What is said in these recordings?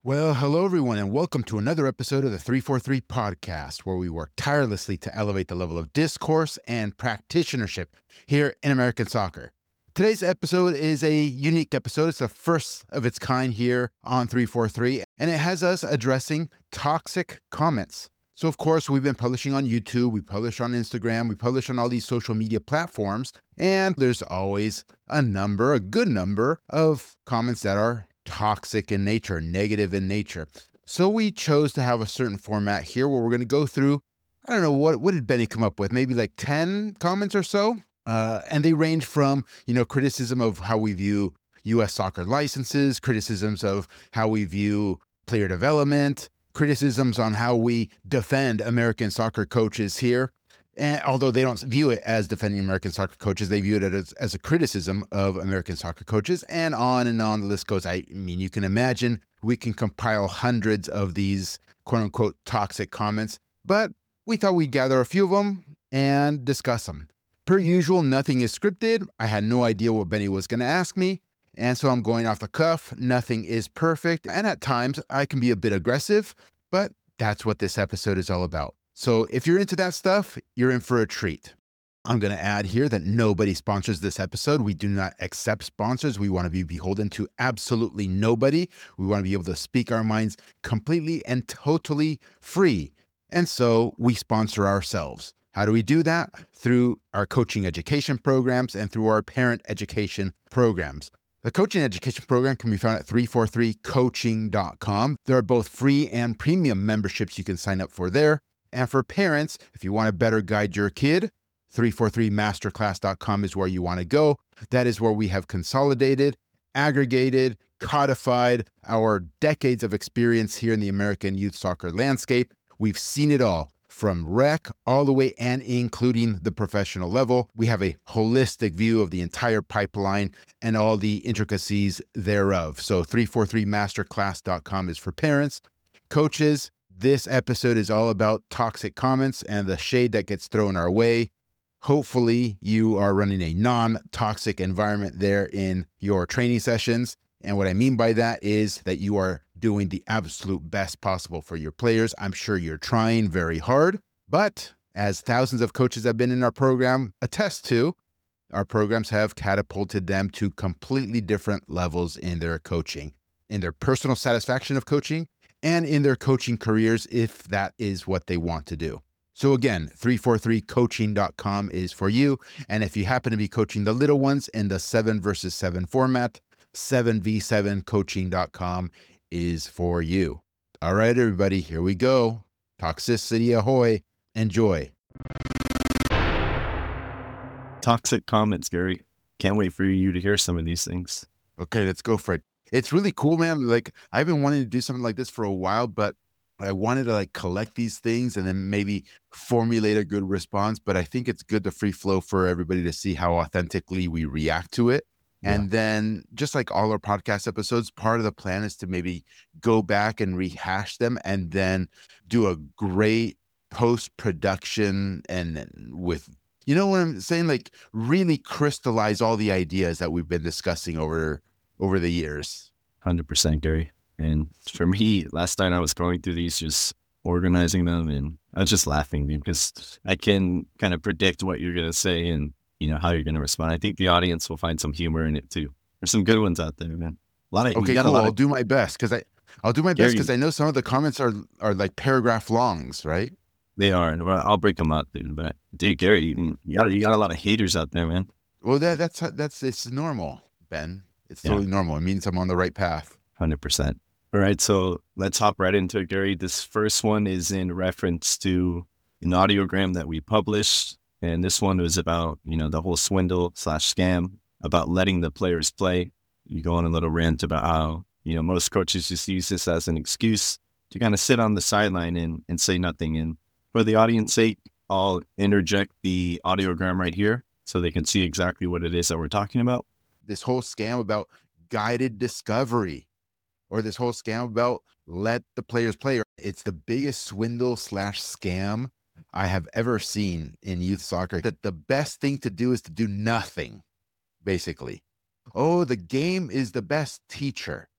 Well, hello everyone, and welcome to another episode of the 343 podcast, where we work tirelessly to elevate the level of discourse and practitionership here in American soccer. Today's episode is a unique episode. It's the first of its kind here on 343, and it has us addressing toxic comments. So, of course, we've been publishing on YouTube, we publish on Instagram, we publish on all these social media platforms, and there's always a good number of comments that are toxic in nature, negative in nature. So we chose to have a certain format here where we're going to go through, I don't know, what did Benny come up with? Maybe like 10 comments or so. And they range from, criticism of how we view U.S. soccer licenses, criticisms of how we view player development, criticisms on how we defend American soccer coaches here. And although they don't view it as defending American soccer coaches, they view it as a criticism of American soccer coaches, and on the list goes. I mean, you can imagine we can compile hundreds of these quote unquote toxic comments, but we thought we'd gather a few of them and discuss them. Per usual, nothing is scripted. I had no idea what Benny was going to ask me, and so I'm going off the cuff. Nothing is perfect, and at times I can be a bit aggressive, but that's what this episode is all about. So if you're into that stuff, you're in for a treat. I'm going to add here that nobody sponsors this episode. We do not accept sponsors. We want to be beholden to absolutely nobody. We want to be able to speak our minds completely and totally free. And so we sponsor ourselves. How do we do that? Through our coaching education programs and through our parent education programs. The coaching education program can be found at 343coaching.com. There are both free and premium memberships you can sign up for there. And for parents, if you want to better guide your kid, 343masterclass.com is where you want to go. That is where we have consolidated, aggregated, codified our decades of experience here in the American youth soccer landscape. We've seen it all, from rec all the way and including the professional level. We have a holistic view of the entire pipeline and all the intricacies thereof. So 343masterclass.com is for parents. Coaches, this episode is all about toxic comments and the shade that gets thrown our way. Hopefully, you are running a non-toxic environment there in your training sessions. And what I mean by that is that you are doing the absolute best possible for your players. I'm sure you're trying very hard, but as thousands of coaches have been in our program attest to, our programs have catapulted them to completely different levels in their coaching, in their personal satisfaction of coaching, and in their coaching careers, if that is what they want to do. So again, 343coaching.com is for you. And if you happen to be coaching the little ones in the 7 versus 7 format, 7v7coaching.com is for you. All right, everybody, here we go. Toxicity ahoy. Enjoy. Toxic comments, Gary. Can't wait for you to hear some of these things. Okay, let's go for it. It's really cool, man. Like, I've been wanting to do something like this for a while, but I wanted to collect these things and then maybe formulate a good response. But I think it's good to free flow for everybody to see how authentically we react to it. Yeah. And then just like all our podcast episodes, part of the plan is to maybe go back and rehash them and then do a great post-production and with, you know what I'm saying? Like, really crystallize all the ideas that we've been discussing over the years. 100%, Gary. And for me, last night I was going through these, just organizing them, and I was just laughing because I can kind of predict what you're going to say and, how you're going to respond. I think the audience will find some humor in it too. There's some good ones out there, man. Okay, cool. I'll do my best because I know some of the comments are like paragraph longs, right? They are, and I'll break them out, dude. But dude, Gary, you got a lot of haters out there, man. Well, that's it's normal, Ben. It's totally normal. It means I'm on the right path. 100%. All right, so let's hop right into it, Gary. This first one is in reference to an audiogram that we published, and this one was about, the whole swindle/scam about letting the players play. You go on a little rant about how, most coaches just use this as an excuse to kind of sit on the sideline and say nothing. And for the audience sake, I'll interject the audiogram right here so they can see exactly what it is that we're talking about. This whole scam about guided discovery, or this whole scam about let the players play. It's the biggest swindle/scam I have ever seen in youth soccer. That the best thing to do is to do nothing, basically. Oh, the game is the best teacher.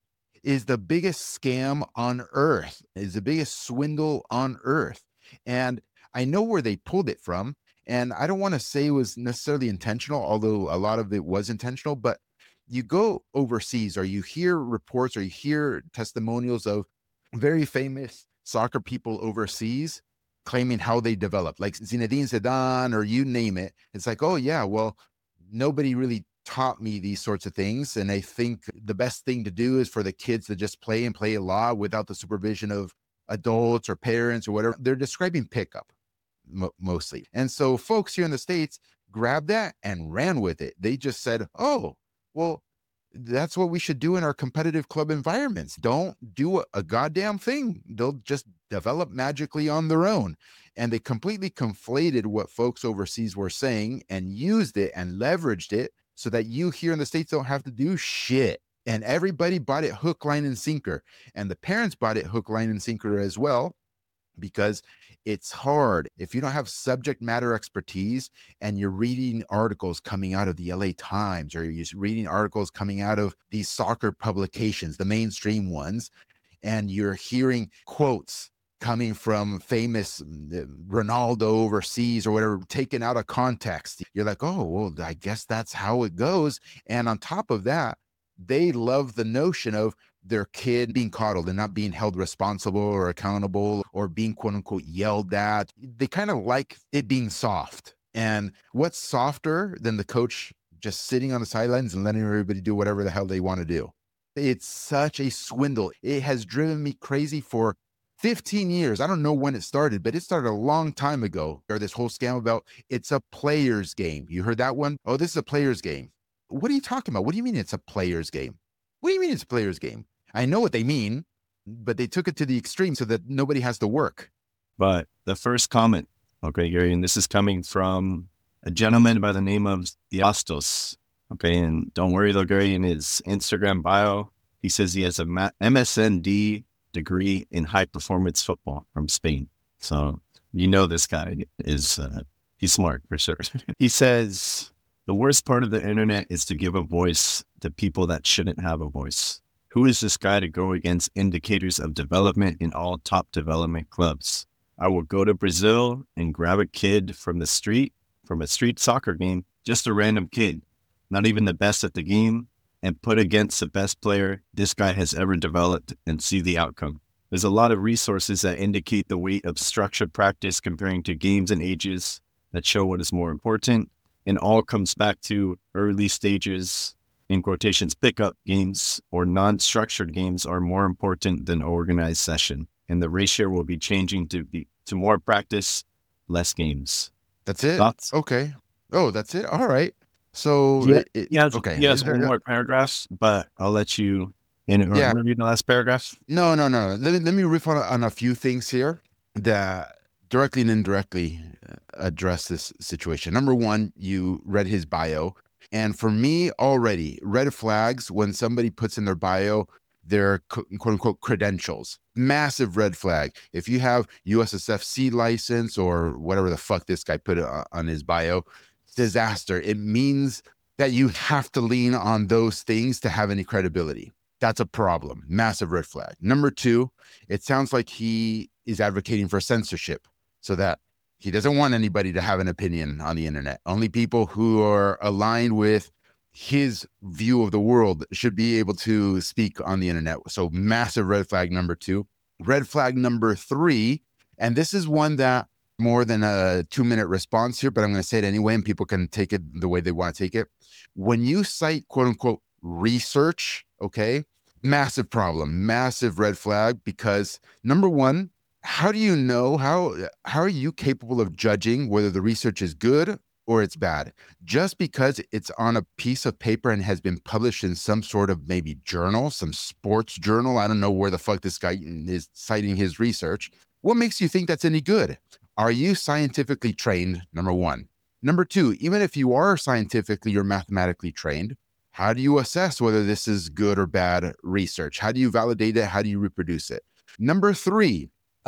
is the biggest scam on earth, is the biggest swindle on earth. And I know where they pulled it from. And I don't want to say it was necessarily intentional, although a lot of it was intentional. But you go overseas or you hear reports or you hear testimonials of very famous soccer people overseas claiming how they developed, like Zinedine Zidane or you name it. It's like, oh, yeah, well, nobody really taught me these sorts of things. And I think the best thing to do is for the kids to just play and play a lot without the supervision of adults or parents or whatever. They're describing pickup mostly. And so folks here in the States grabbed that and ran with it. They just said, oh, well, that's what we should do in our competitive club environments. Don't do a goddamn thing. They'll just develop magically on their own. And they completely conflated what folks overseas were saying and used it and leveraged it so that you here in the States don't have to do shit. And everybody bought it hook, line, and sinker. And the parents bought it hook, line, and sinker as well, because it's hard if you don't have subject matter expertise and you're reading articles coming out of the LA Times or you're reading articles coming out of these soccer publications, the mainstream ones, and you're hearing quotes coming from famous Ronaldo overseas or whatever, taken out of context. You're like, oh, well, I guess that's how it goes. And on top of that, they love the notion of their kid being coddled and not being held responsible or accountable or being quote unquote yelled at. They kind of like it being soft. And what's softer than the coach just sitting on the sidelines and letting everybody do whatever the hell they want to do? It's such a swindle. It has driven me crazy for 15 years. I don't know when it started, but it started a long time ago. Or this whole scam about it's a player's game. You heard that one? Oh, this is a player's game. What are you talking about? What do you mean it's a player's game? What do you mean it's a player's game? I know what they mean, but they took it to the extreme so that nobody has to work. But the first comment, okay, Gary, and this is coming from a gentleman by the name of Theostos. Okay, and don't worry though, Gary, in his Instagram bio, he says he has a MSND degree in high performance football from Spain. So you know this guy is, he's smart for sure. He says, the worst part of the internet is to give a voice to people that shouldn't have a voice. Who is this guy to go against indicators of development in all top development clubs? I will go to Brazil and grab a kid from a street soccer game, just a random kid, not even the best at the game, and put against the best player this guy has ever developed and see the outcome. There's a lot of resources that indicate the weight of structured practice comparing to games and ages that show what is more important, and all comes back to early stages, in quotations, pickup games or non-structured games are more important than organized session. And the ratio will be changing to more practice, less games. That's it? Thoughts? Okay. Oh, that's it? All right. So, okay. Yes, one more paragraph, but I'll let you read the last paragraph. No. Let me riff on a few things here that directly and indirectly address this situation. Number one, you read his bio. And for me, already, red flags when somebody puts in their bio their quote unquote credentials. Massive red flag. If you have USSFC license or whatever the fuck this guy put on his bio, disaster. It means that you have to lean on those things to have any credibility. That's a problem. Massive red flag. Number two, it sounds like he is advocating for censorship so that he doesn't want anybody to have an opinion on the internet. Only people who are aligned with his view of the world should be able to speak on the internet. So massive red flag number two. Red flag number three, and this is one that more than a 2-minute response here, but I'm going to say it anyway, and people can take it the way they want to take it. When you cite quote unquote research, okay, massive problem, massive red flag, because number one, how do you know, how are you capable of judging whether the research is good or it's bad? Just because it's on a piece of paper and has been published in some sort of maybe journal, some sports journal, I don't know where the fuck this guy is citing his research. What makes you think that's any good? Are you scientifically trained? Number one. Number two, even if you are scientifically or mathematically trained, how do you assess whether this is good or bad research? How do you validate it? How do you reproduce it? Number three,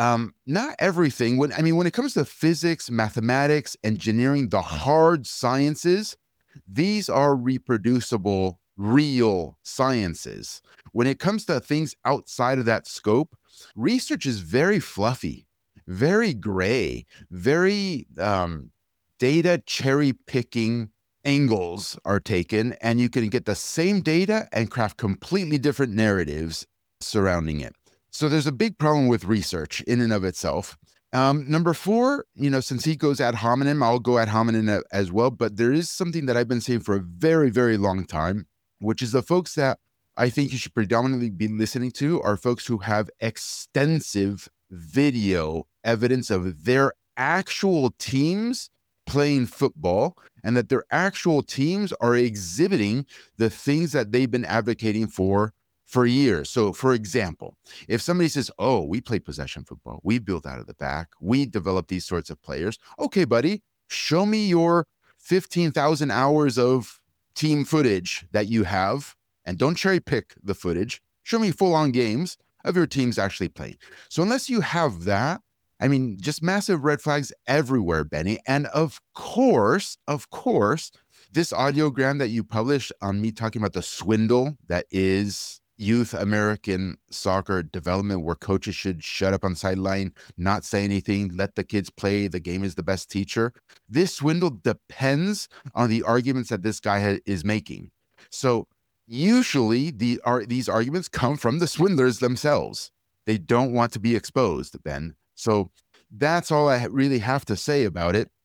not everything. When it comes to physics, mathematics, engineering, the hard sciences, these are reproducible, real sciences. when it comes to things outside of that scope, research is very fluffy, very gray, very data cherry picking angles are taken, and you can get the same data and craft completely different narratives surrounding it. So there's a big problem with research in and of itself. Number 4, since he goes ad hominem, I'll go ad hominem as well. But there is something that I've been saying for a very, very long time, which is the folks that I think you should predominantly be listening to are folks who have extensive video evidence of their actual teams playing football, and that their actual teams are exhibiting the things that they've been advocating for years. So, for example, if somebody says, oh, we play possession football, we build out of the back, we develop these sorts of players. Okay, buddy, show me your 15,000 hours of team footage that you have, and don't cherry pick the footage. Show me full-on games of your teams actually playing. So unless you have that, I mean, just massive red flags everywhere, Benny. And of course, this audiogram that you published on me talking about the swindle that is youth American soccer development, where coaches should shut up on the sideline, not say anything, let the kids play, the game is the best teacher. This swindle depends on the arguments that this guy is making. So usually these arguments come from the swindlers themselves. They don't want to be exposed, Ben. So that's all I really have to say about it.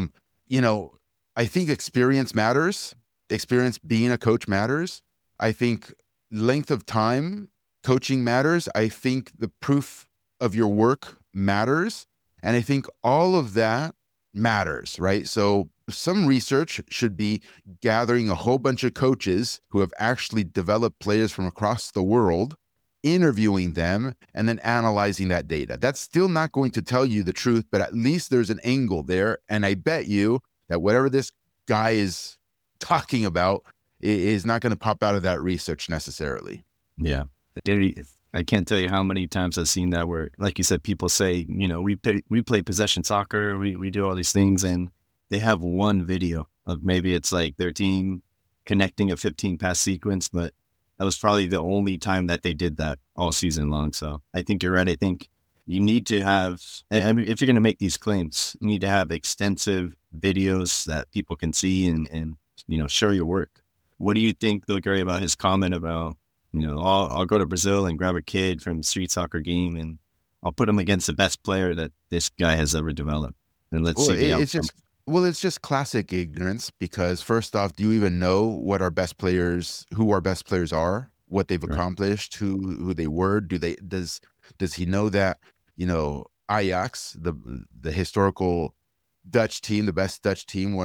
I think experience matters. Experience being a coach matters. I think length of time coaching matters. I think the proof of your work matters. And I think all of that matters, right? So some research should be gathering a whole bunch of coaches who have actually developed players from across the world, interviewing them, and then analyzing that data. That's still not going to tell you the truth, but at least there's an angle there. And I bet you that whatever this guy is talking about is not going to pop out of that research necessarily. Yeah. I can't tell you how many times I've seen that where, like you said, people say, we play possession soccer, we do all these things, and they have one video of maybe it's like their team connecting a 15 pass sequence, but that was probably the only time that they did that all season long. So I think you're right. I think you need to have, I mean, if you're going to make these claims, you need to have extensive videos that people can see and show your work. What do you think, though, Gary, about his comment about, I'll go to Brazil and grab a kid from a street soccer game and I'll put him against the best player that this guy has ever developed. And let's see the outcome. It's just classic ignorance, because first off, do you even know what who our best players are, what they've accomplished, who they were? Does he know that, Ajax, the historical Dutch team, the best Dutch team,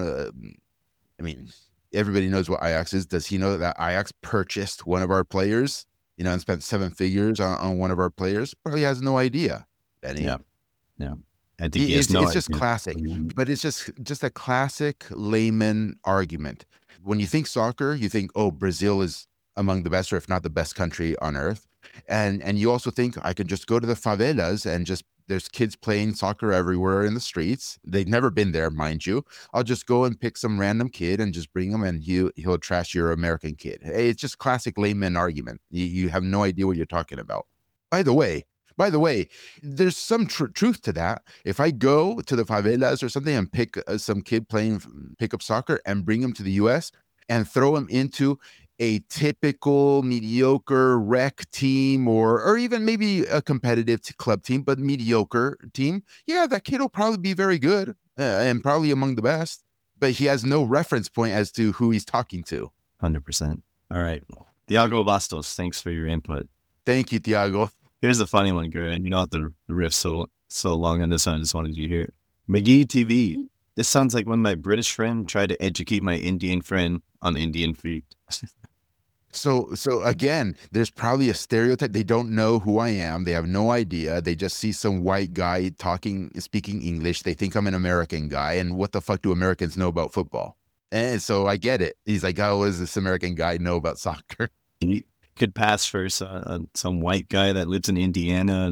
everybody knows what Ajax is. Does he know that Ajax purchased one of our players, and spent 7 figures on one of our players? Probably has no idea, Benny. Yeah. I think it's just classic, but it's just a classic layman argument. When you think soccer, you think, oh, Brazil is among the best, or if not the best country on earth. And you also think I could just go to the favelas and there's kids playing soccer everywhere in the streets. They've never been there, mind you. I'll just go and pick some random kid and just bring him, and he'll trash your American kid. Hey, it's just classic layman argument. You have no idea what you're talking about. By the way, there's some truth to that. If I go to the favelas or something and pick some kid playing pickup soccer and bring him to the U.S. and throw him into a typical mediocre rec team or even maybe a competitive club team, but mediocre team, yeah, that kid will probably be very good and probably among the best, but he has no reference point as to who he's talking to. 100%. All right. Thiago Bastos, thanks for your input. Thank you, Thiago. Here's a funny one, Gary, and you don't have to riff so long on this one. I just wanted you to hear it. McGee TV. This sounds like when my British friend tried to educate my Indian friend on Indian food. So again, there's probably a stereotype. They don't know who I am. They have no idea. They just see some white guy speaking English. They think I'm an American guy. And what the fuck do Americans know about football? And so I get it. He's like, how does this American guy know about soccer? He could pass for some white guy that lives in Indiana that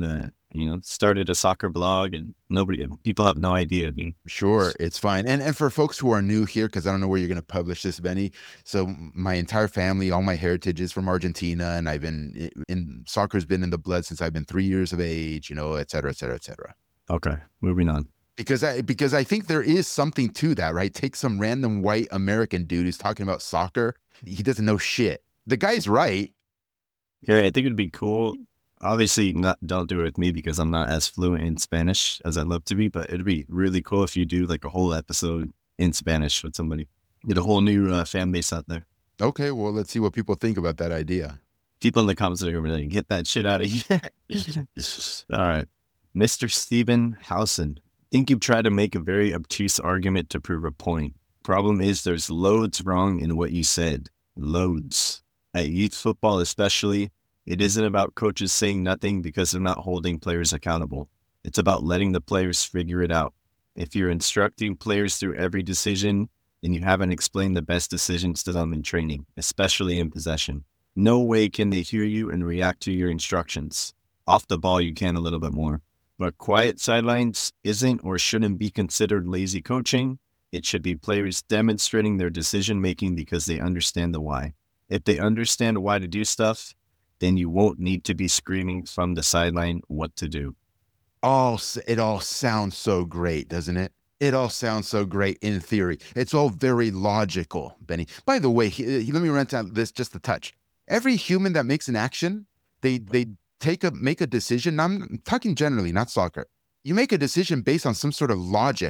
started a soccer blog and people have no idea. I mean, Sure, it's fine. And for folks who are new here, because I don't know where you're going to publish this, Benny. So my entire family, all my heritage is from Argentina, and I've been in soccer's been in the blood since I've been 3 years of age, et cetera, et cetera, et cetera. Okay, moving on. Because I think there is something to that, right? Take some random white American dude who's talking about soccer. He doesn't know shit. The guy's right. Yeah, I think it'd be cool. Obviously, don't do it with me because I'm not as fluent in Spanish as I'd love to be, but it'd be really cool if you do like a whole episode in Spanish with somebody. Get a whole new fan base out there. Okay, well, let's see what people think about that idea. People in the comments are going to be like, get that shit out of here. All right. Mr. Steven Housen. Think you've tried to make a very obtuse argument to prove a point. Problem is there's loads wrong in what you said. Loads. At youth football especially, it isn't about coaches saying nothing because they're not holding players accountable. It's about letting the players figure it out. If you're instructing players through every decision, then you haven't explained the best decisions to them in training, especially in possession. No way can they hear you and react to your instructions. Off the ball, you can a little bit more. But quiet sidelines isn't or shouldn't be considered lazy coaching. It should be players demonstrating their decision-making because they understand the why. If they understand why to do stuff, then you won't need to be screaming from the sideline what to do. It all sounds so great, doesn't it? It all sounds so great in theory. It's all very logical, Benny. By the way, let me rent out this just a touch. Every human that makes an action, they make a decision. I'm talking generally, not soccer. You make a decision based on some sort of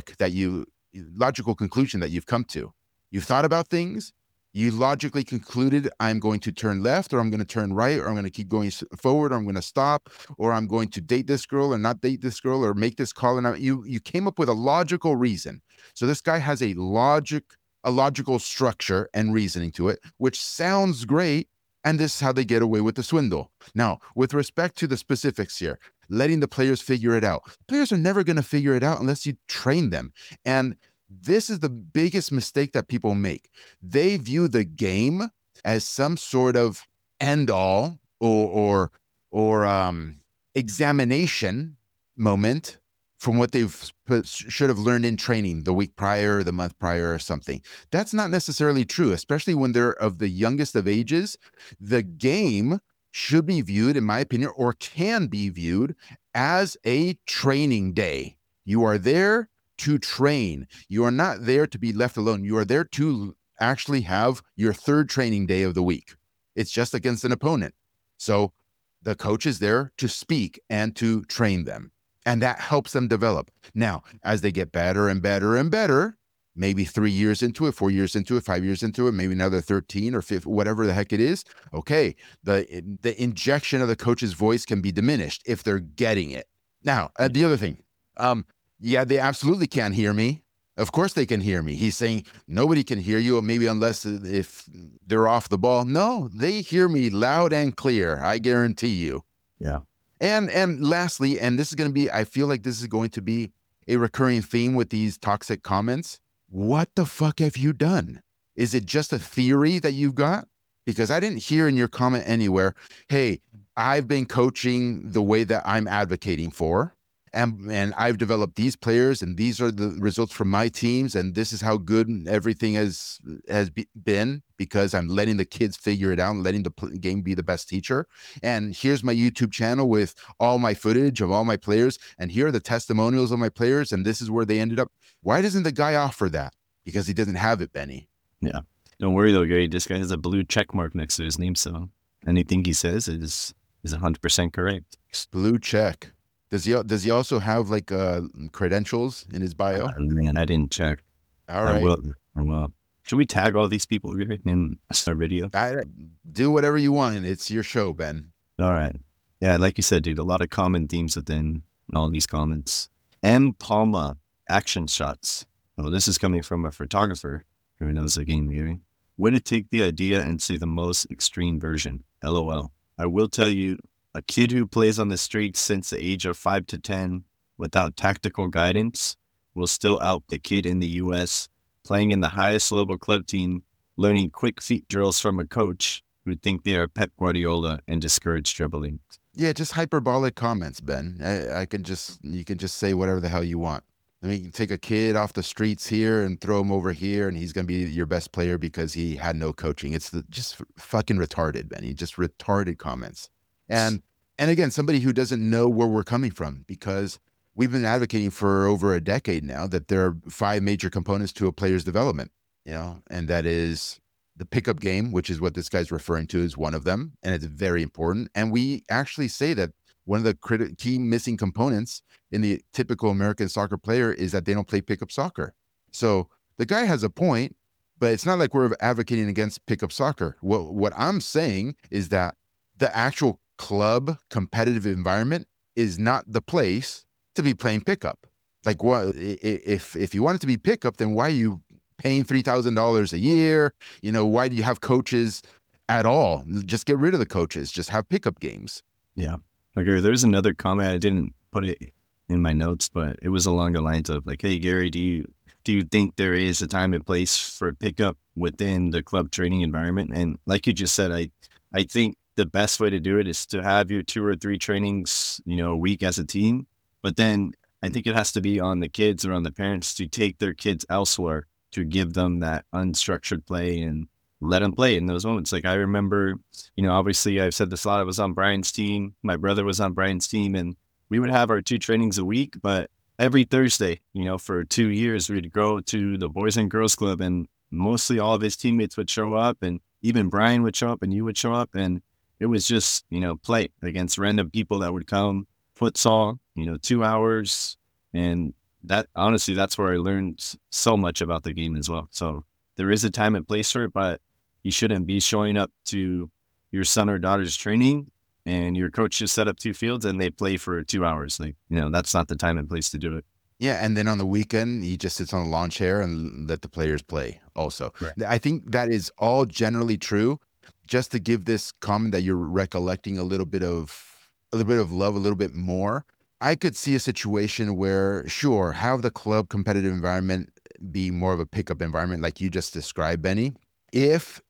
logical conclusion that you've come to. You've thought about things. You logically concluded, I'm going to turn left, or I'm going to turn right, or I'm going to keep going forward, or I'm going to stop, or I'm going to date this girl or not date this girl, or make this call. And you came up with a logical reason. So this guy has a logical structure and reasoning to it, which sounds great. And this is how they get away with the swindle. Now, with respect to the specifics here, letting the players figure it out. Players are never going to figure it out unless you train them. And this is the biggest mistake that people make. They view the game as some sort of end all or examination moment from what should have learned in training the week prior, the month prior, or something. That's not necessarily true, especially when they're of the youngest of ages. The game should be viewed, in my opinion, or can be viewed as a training day. You are there to train. You are not there to be left alone. You are there to actually have your third training day of the week. It's just against an opponent. So the coach is there to speak and to train them. And that helps them develop. Now, as they get better and better and better, maybe 3 years into it, 4 years into it, 5 years into it, maybe another 13 or 15, whatever the heck it is. Okay, the injection of the coach's voice can be diminished if they're getting it. Now, the other thing, yeah, they absolutely can't hear me. Of course they can hear me. He's saying nobody can hear you, maybe unless if they're off the ball. No, they hear me loud and clear. I guarantee you. Yeah. And lastly, and this is going to be, I feel like this is going to be a recurring theme with these toxic comments. What the fuck have you done? Is it just a theory that you've got? Because I didn't hear in your comment anywhere, hey, I've been coaching the way that I'm advocating for, and I've developed these players, and these are the results from my teams, and this is how good everything has been because I'm letting the kids figure it out and letting the game be the best teacher. And here's my YouTube channel with all my footage of all my players, and here are the testimonials of my players, and this is where they ended up. Why doesn't the guy offer that? Because he doesn't have it, Benny. Yeah. Don't worry though, Gary. This guy has a blue check mark next to his name, so anything he says is 100% correct. Blue check. Does he also have like credentials in his bio? Man, I didn't check. All right. I will. Should we tag all these people in our video? Do whatever you want. It's your show, Ben. All right. Yeah, like you said, dude, a lot of common themes within all these comments. M. Palma, action shots. Well, this is coming from a photographer who knows the game, Gary. Way to take the idea and see the most extreme version. LOL. I will tell you, a kid who plays on the streets since the age of 5 to 10 without tactical guidance will still out the kid in the U.S. playing in the highest level club team, learning quick feet drills from a coach who think they are Pep Guardiola and discourage dribbling. Yeah, just hyperbolic comments, Ben. You can just say whatever the hell you want. I mean, you can take a kid off the streets here and throw him over here, and he's going to be your best player because he had no coaching. It's just fucking retarded, Benny. Just retarded comments. And and again, somebody who doesn't know where we're coming from, because we've been advocating for over a decade now that there are five major components to a player's development, and that is the pickup game, which is what this guy's referring to, is one of them, and it's very important. And we actually say that one of the key missing components in the typical American soccer player is that they don't play pickup soccer. So the guy has a point, but it's not like we're advocating against pickup soccer. What I'm saying is that the actual club competitive environment is not the place to be playing pickup. Like, what if you want it to be pickup, then why are you paying $3,000 a year? Why do you have coaches at all? Just get rid of the coaches. Just have pickup games. Yeah. Okay. There's another comment. I didn't put it in my notes, but it was along the lines of like, hey, Gary, do you think there is a time and place for pickup within the club training environment? And like you just said, I think the best way to do it is to have your 2 or 3 trainings, a week as a team. But then I think it has to be on the kids or on the parents to take their kids elsewhere to give them that unstructured play and let them play in those moments. Like I remember, obviously I've said this a lot. I was on Brian's team. My brother was on Brian's team, and we would have our 2 trainings a week, but every Thursday, for 2 years, we'd go to the Boys and Girls Club, and mostly all of his teammates would show up, and even Brian would show up, and you would show up. And it was just, play against random people that would come, futsal, 2 hours. And that, honestly, that's where I learned so much about the game as well. So there is a time and place for it, but you shouldn't be showing up to your son or daughter's training and your coach just set up 2 fields and they play for 2 hours. Like, that's not the time and place to do it. Yeah, and then on the weekend, he just sits on a lawn chair and let the players play also. Right. I think that is all generally true. Just to give this comment that you're recollecting a little bit of love, a little bit more, I could see a situation where, sure, have the club competitive environment be more of a pickup environment like you just described, Benny, if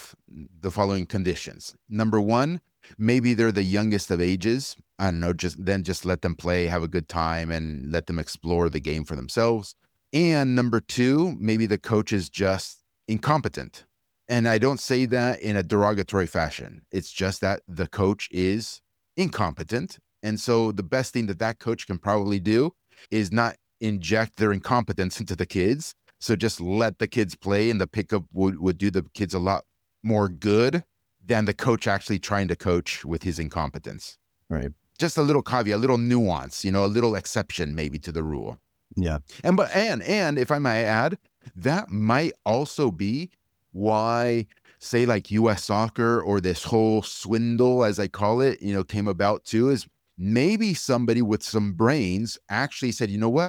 the following conditions. Number one, maybe they're the youngest of ages. I don't know, just let them play, have a good time, and let them explore the game for themselves. And number two, maybe the coach is just incompetent. And I don't say that in a derogatory fashion. It's just that the coach is incompetent. And so the best thing that coach can probably do is not inject their incompetence into the kids. So just let the kids play, and the pickup would do the kids a lot more good than the coach actually trying to coach with his incompetence. Right. Just a little caveat, a little nuance, a little exception maybe to the rule. Yeah. And if I might add, that might also be why, say, like U.S. soccer or this whole swindle, as I call it, came about too, is maybe somebody with some brains actually said, you know what?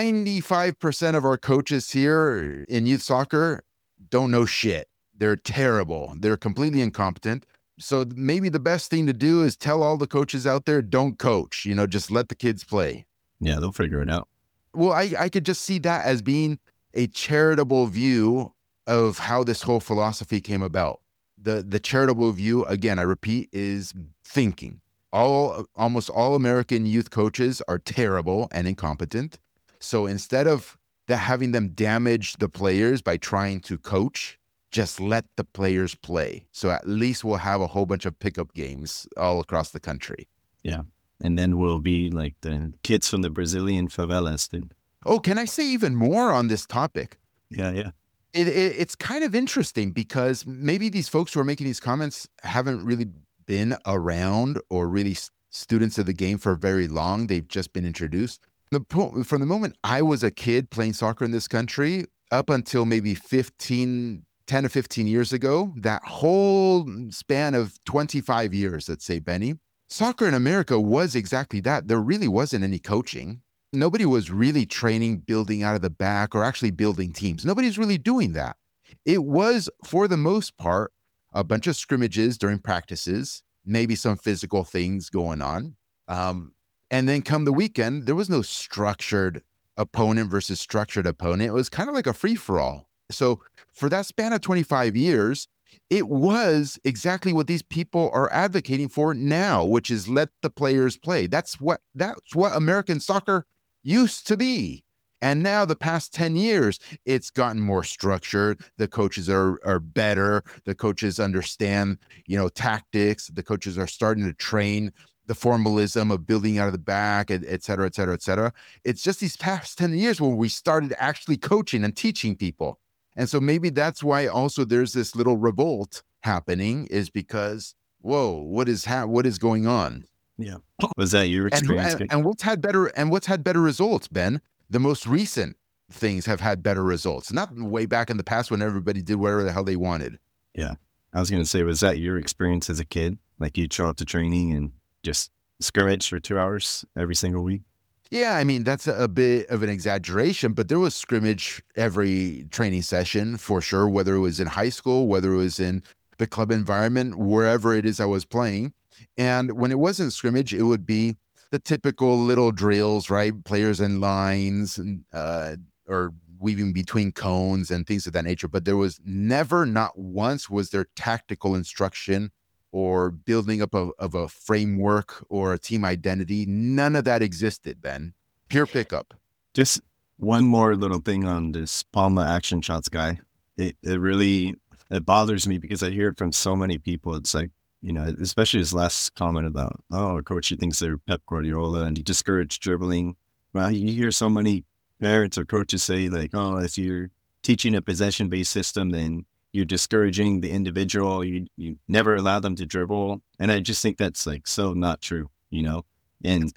95% of our coaches here in youth soccer don't know shit. They're terrible. They're completely incompetent. So maybe the best thing to do is tell all the coaches out there, don't coach, just let the kids play. Yeah, they'll figure it out. Well, I could just see that as being a charitable view of how this whole philosophy came about. The charitable view, again, I repeat, is thinking. Almost all American youth coaches are terrible and incompetent. So instead of having them damage the players by trying to coach, just let the players play. So at least we'll have a whole bunch of pickup games all across the country. Yeah. And then we'll be like the kids from the Brazilian favelas, dude. Oh, can I say even more on this topic? Yeah. It's kind of interesting because maybe these folks who are making these comments haven't really been around or really students of the game for very long. They've just been introduced. From the moment I was a kid playing soccer in this country up until maybe 10 to 15 years ago, that whole span of 25 years, let's say, Benny, soccer in America was exactly that. There really wasn't any coaching. Nobody was really training, building out of the back, or actually building teams. Nobody's really doing that. It was, for the most part, a bunch of scrimmages during practices, maybe some physical things going on. And then come the weekend, there was no structured opponent versus structured opponent. It was kind of like a free-for-all. So for that span of 25 years, it was exactly what these people are advocating for now, which is let the players play. That's what American soccer used to be. And now the past 10 years, it's gotten more structured. The coaches are better. The coaches understand, tactics. The coaches are starting to train the formalism of building out of the back, et cetera, et cetera, et cetera. It's just these past 10 years where we started actually coaching and teaching people. And so maybe that's why also there's this little revolt happening, is because, whoa, what is going on? Yeah. Was that your experience? And what's had better results, Ben? The most recent things have had better results, not way back in the past when everybody did whatever the hell they wanted. Yeah. I was going to say, was that your experience as a kid? Like you'd show up to training and just scrimmage for 2 hours every single week? Yeah, I mean, that's a bit of an exaggeration, but there was scrimmage every training session for sure, whether it was in high school, whether it was in the club environment, wherever it is I was playing. And when it wasn't scrimmage, it would be the typical little drills, right? Players in lines, and, or weaving between cones and things of that nature. But there was never, not once, was there tactical instruction or building up of a framework or a team identity. None of that existed, Ben. Pure pickup. Just one more little thing on this Palma action shots guy. It really bothers me because I hear it from so many people. It's like, especially his last comment about, a coach who thinks they're Pep Guardiola and he discouraged dribbling. Well, you hear so many parents or coaches say like, if you're teaching a possession-based system, then you're discouraging the individual. You never allow them to dribble. And I just think that's like so not true, And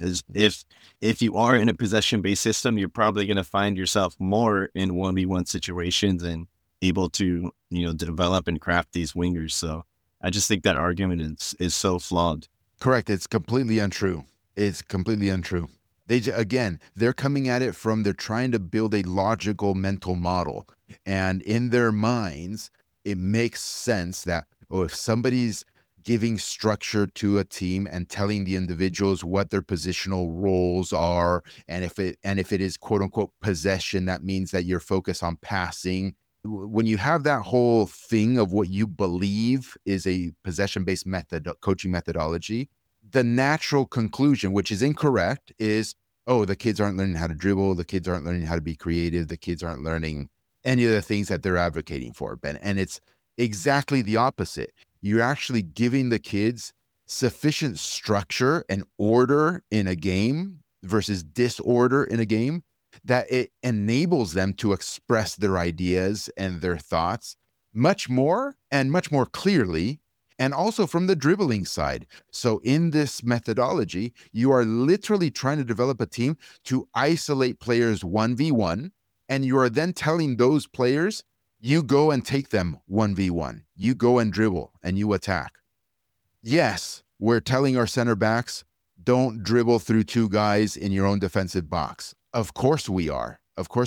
if you are in a possession-based system, you're probably going to find yourself more in 1v1 situations and able to, develop and craft these wingers. So I just think that argument is so flawed. Correct. It's completely untrue. They're coming at it from, they're trying to build a logical mental model. And in their minds, it makes sense that, if somebody's giving structure to a team and telling the individuals what their positional roles are, and if it is quote unquote possession, that means that you're focused on passing. When you have that whole thing of what you believe is a possession-based coaching methodology, the natural conclusion, which is incorrect, is, the kids aren't learning how to dribble, the kids aren't learning how to be creative, the kids aren't learning any of the things that they're advocating for, Ben. And it's exactly the opposite. You're actually giving the kids sufficient structure and order in a game versus disorder in a game, that it enables them to express their ideas and their thoughts much more clearly, and also from the dribbling side. So in this methodology, you are literally trying to develop a team to isolate players 1v1, and you are then telling those players, you go and take them 1v1. You go and dribble and you attack. Yes, we're telling our center backs, don't dribble through two guys in your own defensive box. Of course we are.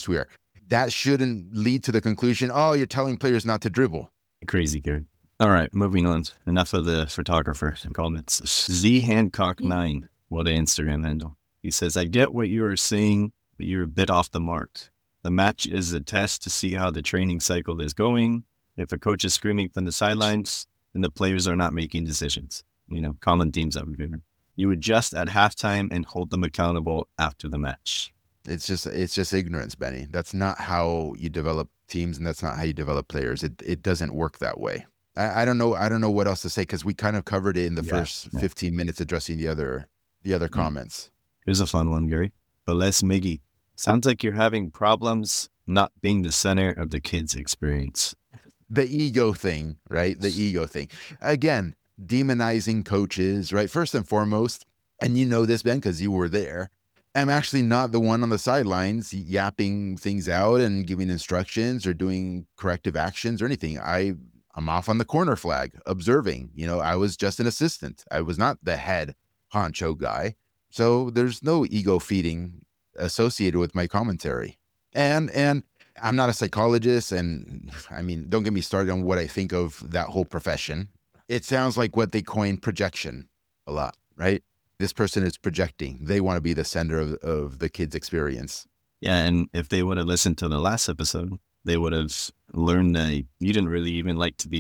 That shouldn't lead to the conclusion, you're telling players not to dribble. Crazy, Gary. All right, moving on. Enough of the photographer comments. Z Hancock 9, what an Instagram handle. He says, I get what you are saying, but you're a bit off the mark. The match is a test to see how the training cycle is going. If a coach is screaming from the sidelines, then the players are not making decisions. Common themes that we've given. You adjust at halftime and hold them accountable after the match. It's just ignorance, Benny. That's not how you develop teams, and that's not how you develop players. It doesn't work that way. I don't know what else to say, because we kind of covered it in the first 15 minutes addressing the other comments. Here's a fun one, Gary. Bales Miggy. Sounds like you're having problems not being the center of the kids' experience. The ego thing, right? The ego thing. Again, demonizing coaches, right? First and foremost, and you know this, Ben, because you were there, I'm actually not the one on the sidelines yapping things out and giving instructions or doing corrective actions or anything. I'm off on the corner flag observing. I was just an assistant. I was not the head honcho guy. So there's no ego feeding associated with my commentary. And I'm not a psychologist, and I mean, don't get me started on what I think of that whole profession. It sounds like what they coined projection a lot, right? This person is projecting. They want to be the center of the kid's experience. Yeah, and if they would have listened to the last episode, they would have learned that you didn't really even like to be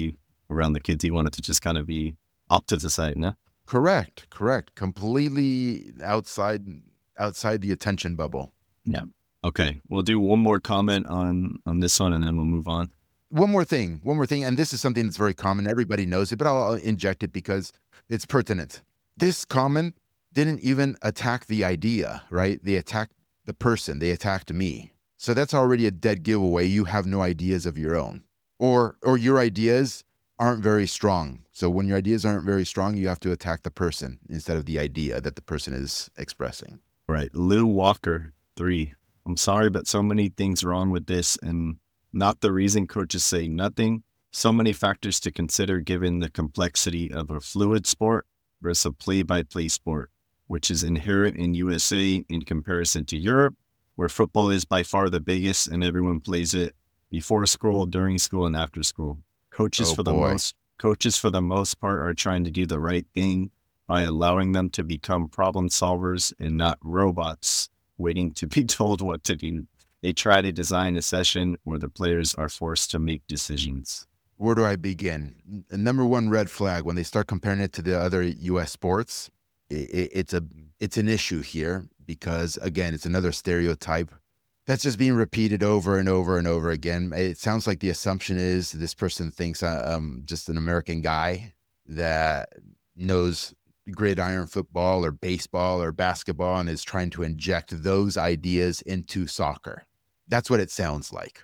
around the kids. He wanted to just kind of be up to the side, no? Correct. Completely outside the attention bubble. Yeah. Okay. We'll do one more comment on this one and then we'll move on. One more thing. And this is something that's very common. Everybody knows it, but I'll inject it because it's pertinent. This comment didn't even attack the idea, right? They attacked the person. They attacked me. So that's already a dead giveaway. You have no ideas of your own, or your ideas aren't very strong. So when your ideas aren't very strong, you have to attack the person instead of the idea that the person is expressing. Right. Lil Walker 3. I'm sorry, but so many things wrong with this and not the reason coaches say nothing. So many factors to consider given the complexity of a fluid sport versus a play-by-play sport, which is inherent in USA in comparison to Europe, where football is by far the biggest and everyone plays it before school, during school, and after school. Coaches for the most part are trying to do the right thing by allowing them to become problem solvers and not robots waiting to be told what to do. They try to design a session where the players are forced to make decisions. Where do I begin? Number one red flag, when they start comparing it to the other U.S. sports, it's an issue here because, again, it's another stereotype that's just being repeated over and over and over again. It sounds like the assumption is this person thinks I'm just an American guy that knows gridiron football or baseball or basketball and is trying to inject those ideas into soccer. That's what it sounds like.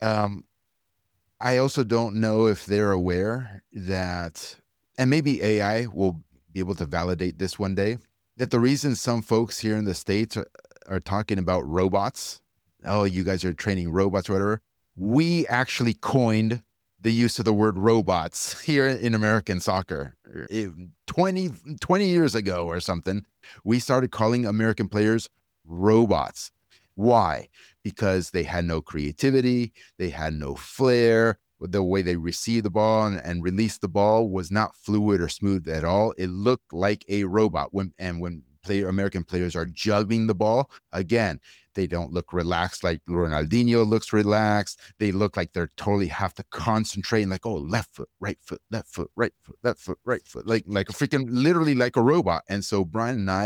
I also don't know if they're aware that, and maybe AI will be able to validate this one day, that the reason some folks here in the States are talking about robots, oh, you guys are training robots or whatever, we actually coined the use of the word robots here in American soccer. 20 years ago or something, we started calling American players robots. Why? Because they had no creativity, they had no flair. The way they received the ball and released the ball was not fluid or smooth at all. It looked like a robot. When American players are juggling the ball, again, they don't look relaxed like Ronaldinho looks relaxed. They look like they're totally have to concentrate and like, oh, left foot, right foot, left foot, right foot, left foot, right foot, like a freaking literally like a robot. And so Brian and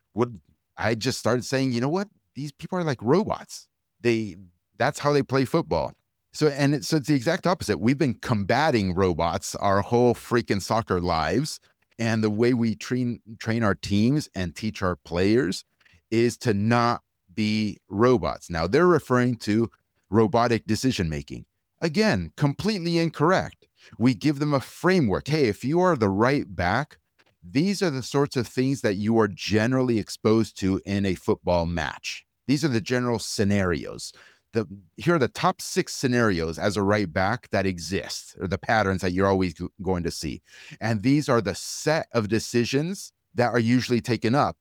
I just started saying, you know what? These people are like robots. That's how they play football. So it's the exact opposite. We've been combating robots our whole freaking soccer lives. And the way we train our teams and teach our players is to not be robots. Now they're referring to robotic decision-making. Again, completely incorrect. We give them a framework. Hey, if you are the right back, these are the sorts of things that you are generally exposed to in a football match. These are the general scenarios. Here are the top 6 scenarios as a right back that exist, or the patterns that you're always going to see. And these are the set of decisions that are usually taken up,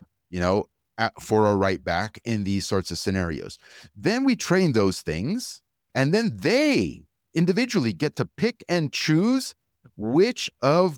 for a right back in these sorts of scenarios. Then we train those things, and then they individually get to pick and choose which of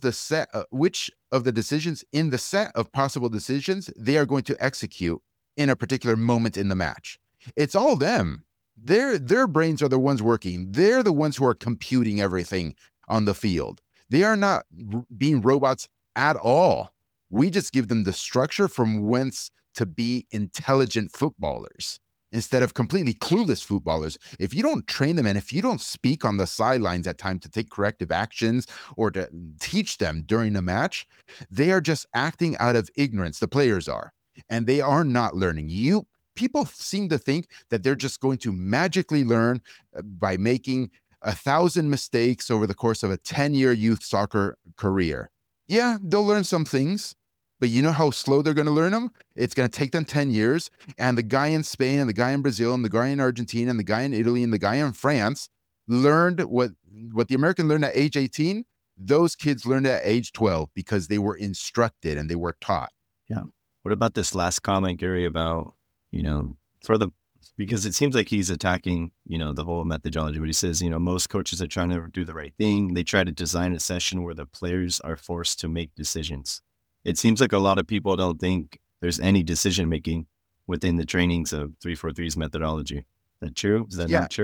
the decisions in the set of possible decisions they are going to execute in a particular moment in the match. It's all them. Their brains are the ones working. They're the ones who are computing everything on the field. They are not being robots at all. We just give them the structure from whence to be intelligent footballers instead of completely clueless footballers. If you don't train them and if you don't speak on the sidelines at times to take corrective actions or to teach them during the match, they are just acting out of ignorance. The players are, and they are not learning. People seem to think that they're just going to magically learn by making 1,000 mistakes over the course of a 10-year youth soccer career. Yeah, they'll learn some things, but you know how slow they're going to learn them? It's going to take them 10 years. And the guy in Spain and the guy in Brazil and the guy in Argentina and the guy in Italy and the guy in France learned what the American learned at age 18. Those kids learned at age 12 because they were instructed and they were taught. Yeah. What about this last comment, Gary, about, because it seems like he's attacking, the whole methodology, but he says, most coaches are trying to do the right thing. They try to design a session where the players are forced to make decisions. It seems like a lot of people don't think there's any decision making within the trainings of 343's methodology. Is that true? Is that not true?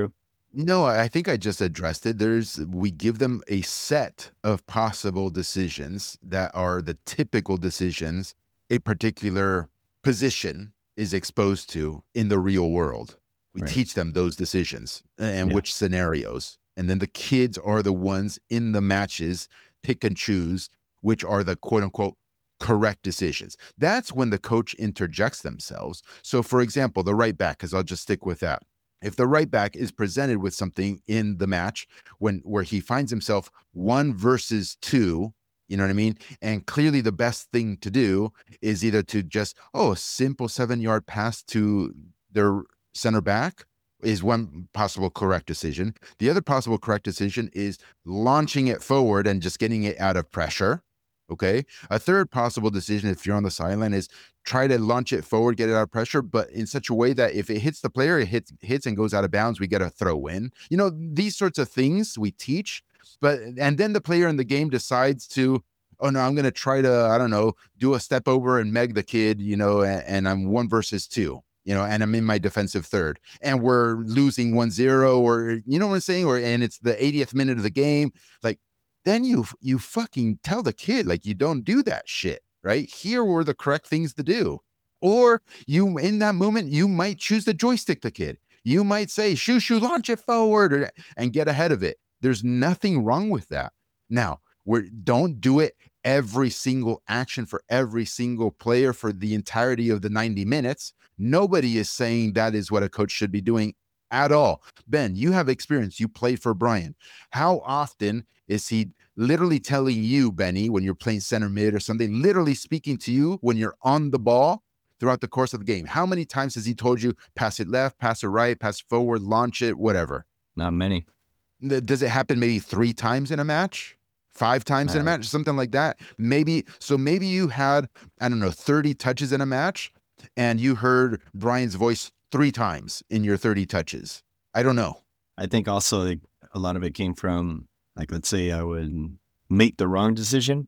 No, I think I just addressed it. We give them a set of possible decisions that are the typical decisions a particular position is exposed to in the real world. We Right. teach them those decisions and Yeah. which scenarios. And then the kids are the ones in the matches pick and choose which are the quote unquote correct decisions. That's when the coach interjects themselves. So, for example, the right back, because I'll just stick with that, if the right back is presented with something in the match where he finds himself 1 versus 2, you know what I mean? And clearly the best thing to do is either to just, a simple 7-yard pass to their center back is one possible correct decision. The other possible correct decision is launching it forward and just getting it out of pressure. Okay. A third possible decision, if you're on the sideline, is try to launch it forward, get it out of pressure, but in such a way that if it hits the player, it hits and goes out of bounds, we get a throw in. These sorts of things we teach, and then the player in the game decides to, oh no, I'm going to try to, I don't know, do a step over and meg the kid, and I'm 1 versus 2. And I'm in my defensive third, and we're losing 1-0, or you know what I'm saying, and it's the 80th minute of the game, like then you fucking tell the kid, like, you don't do that shit, right? Here were the correct things to do. Or you, in that moment, you might choose to joystick the kid. You might say, shoo, launch it forward, and get ahead of it. There's nothing wrong with that. Now, don't do it every single action for every single player for the entirety of the 90 minutes. Nobody is saying that is what a coach should be doing at all. Ben, you have experience. You played for Brian. How often is he literally telling you, Benny, when you're playing center mid or something, literally speaking to you when you're on the ball throughout the course of the game? How many times has he told you, pass it left, pass it right, pass it forward, launch it, whatever? Not many. Does it happen maybe 3 times in a match? 5 times in a match? Something like that? Maybe you had, I don't know, 30 touches in a match, and you heard Brian's voice 3 times in your 30 touches. I don't know. I think also like a lot of it came from, like, let's say I would make the wrong decision,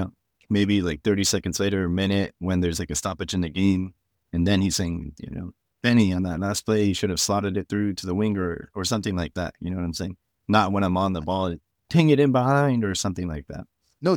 maybe like 30 seconds later, a minute, when there's like a stoppage in the game. And then he's saying, Benny, on that last play, you should have slotted it through to the winger or something like that. You know what I'm saying? Not when I'm on the ball, ting it in behind or something like that. No,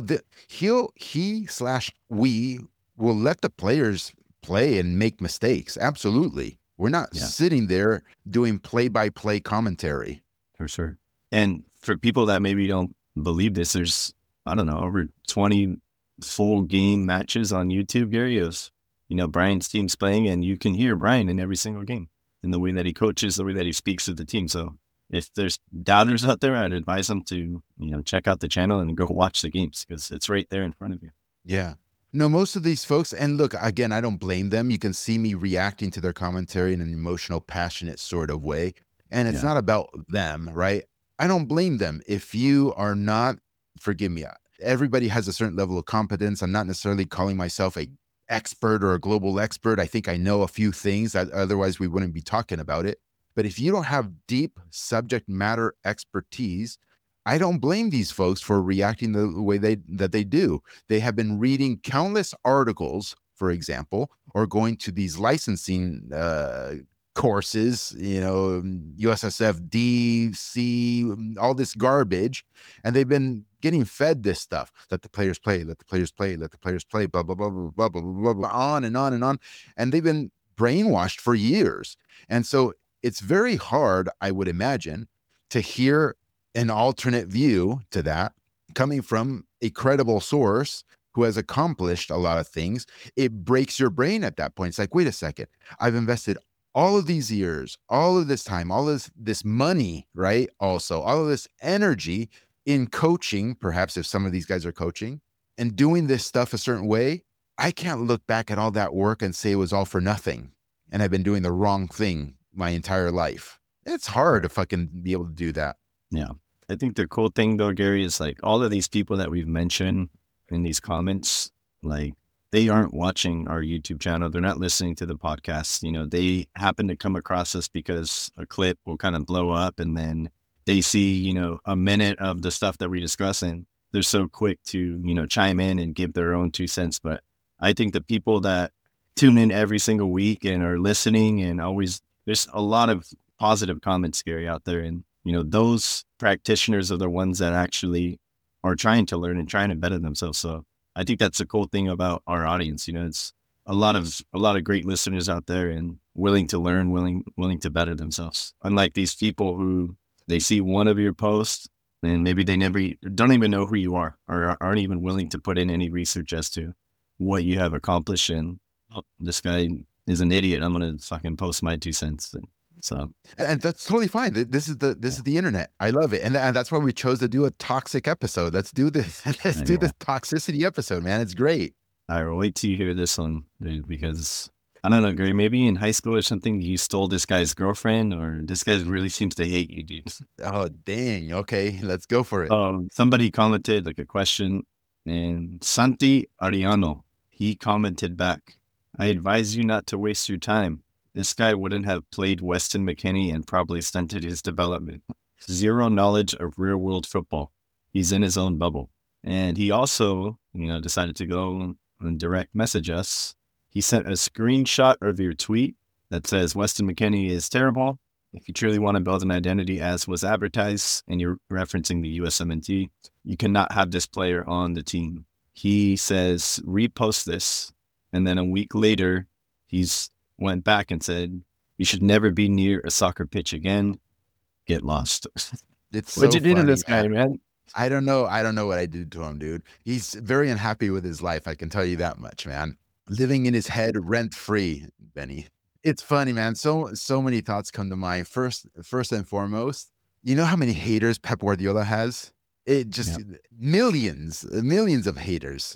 we will let the players play and make mistakes. Absolutely. We're not sitting there doing play-by-play commentary. For sure. And for people that maybe don't believe this, there's, I don't know, over 20 full game matches on YouTube, Gary, of, Brian's team's playing, and you can hear Brian in every single game in the way that he coaches, the way that he speaks to the team. So if there's doubters out there, I'd advise them to, check out the channel and go watch the games, because it's right there in front of you. Yeah. No, most of these folks, and look, again, I don't blame them. You can see me reacting to their commentary in an emotional, passionate sort of way. And it's not about them, right? I don't blame them. If you are not, forgive me, everybody has a certain level of competence. I'm not necessarily calling myself a expert or a global expert. I think I know a few things that otherwise we wouldn't be talking about it. But if you don't have deep subject matter expertise, I don't blame these folks for reacting the way that they do. They have been reading countless articles, for example, or going to these licensing courses, USSF, D, C, all this garbage, and they've been getting fed this stuff. Let the players play, let the players play, let the players play, blah, blah, blah, blah, blah, blah, blah, blah, on and on and on. And they've been brainwashed for years. And so it's very hard, I would imagine, to hear an alternate view to that coming from a credible source who has accomplished a lot of things. It breaks your brain at that point. It's like, wait a second, I've invested all of these years, all of this time, all of this money, right? Also, all of this energy in coaching, perhaps if some of these guys are coaching and doing this stuff a certain way. I can't look back at all that work and say it was all for nothing and I've been doing the wrong thing my entire life. It's hard to fucking be able to do that. Yeah. I think the cool thing though, Gary, is like all of these people that we've mentioned in these comments, like they aren't watching our YouTube channel. They're not listening to the podcast. They happen to come across us because a clip will kind of blow up and then they see, a minute of the stuff that we discuss and they're so quick to, chime in and give their own 2 cents. But I think the people that tune in every single week and are listening and always, there's a lot of positive comments, Gary, out there. And those practitioners are the ones that actually are trying to learn and trying to better themselves. So I think that's a cool thing about our audience. It's a lot of great listeners out there and willing to learn, willing to better themselves. Unlike these people who they see one of your posts and maybe they never don't even know who you are or aren't even willing to put in any research as to what you have accomplished. And this guy is an idiot. I'm going to fucking post my 2 cents. And that's totally fine. This is the internet. I love it, and that's why we chose to do a toxic episode. Let's do this. Let's do the toxicity episode, man. It's great. I will wait till you hear this one, dude, because I don't know, Gary. Maybe in high school or something, you stole this guy's girlfriend, or this guy really seems to hate you, dude. Oh dang! Okay, let's go for it. Somebody commented like a question, and Santi Ariano, he commented back, "I advise you not to waste your time. This guy wouldn't have played Weston McKennie and probably stunted his development. Zero knowledge of real-world football. He's in his own bubble." And he also, decided to go and direct message us. He sent a screenshot of your tweet that says, "Weston McKennie is terrible. If you truly want to build an identity as was advertised," and you're referencing the USMNT, "you cannot have this player on the team." He says, "Repost this." And then a week later, he's went back and said, "You should never be near a soccer pitch again. Get lost." It's What'd so you do to funny, this guy, man? I don't know. I don't know what I did to him, dude. He's very unhappy with his life. I can tell you that much, man. Living in his head rent free, Benny. It's funny, man. So many thoughts come to mind. First and foremost, you know how many haters Pep Guardiola has? It just millions of haters.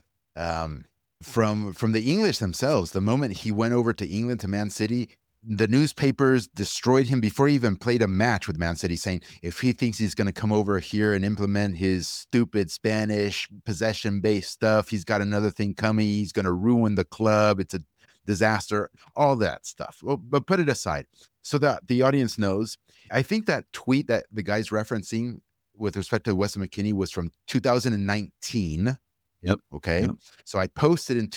From the English themselves. The moment he went over to England, to Man City, the newspapers destroyed him before he even played a match with Man City, saying if he thinks he's going to come over here and implement his stupid Spanish possession-based stuff, he's got another thing coming. He's going to ruin the club. It's a disaster, all that stuff. Well, but put it aside so that the audience knows. I think that tweet that the guy's referencing with respect to Weston McKennie was from 2019. Yep. Okay. Yep. So I posted in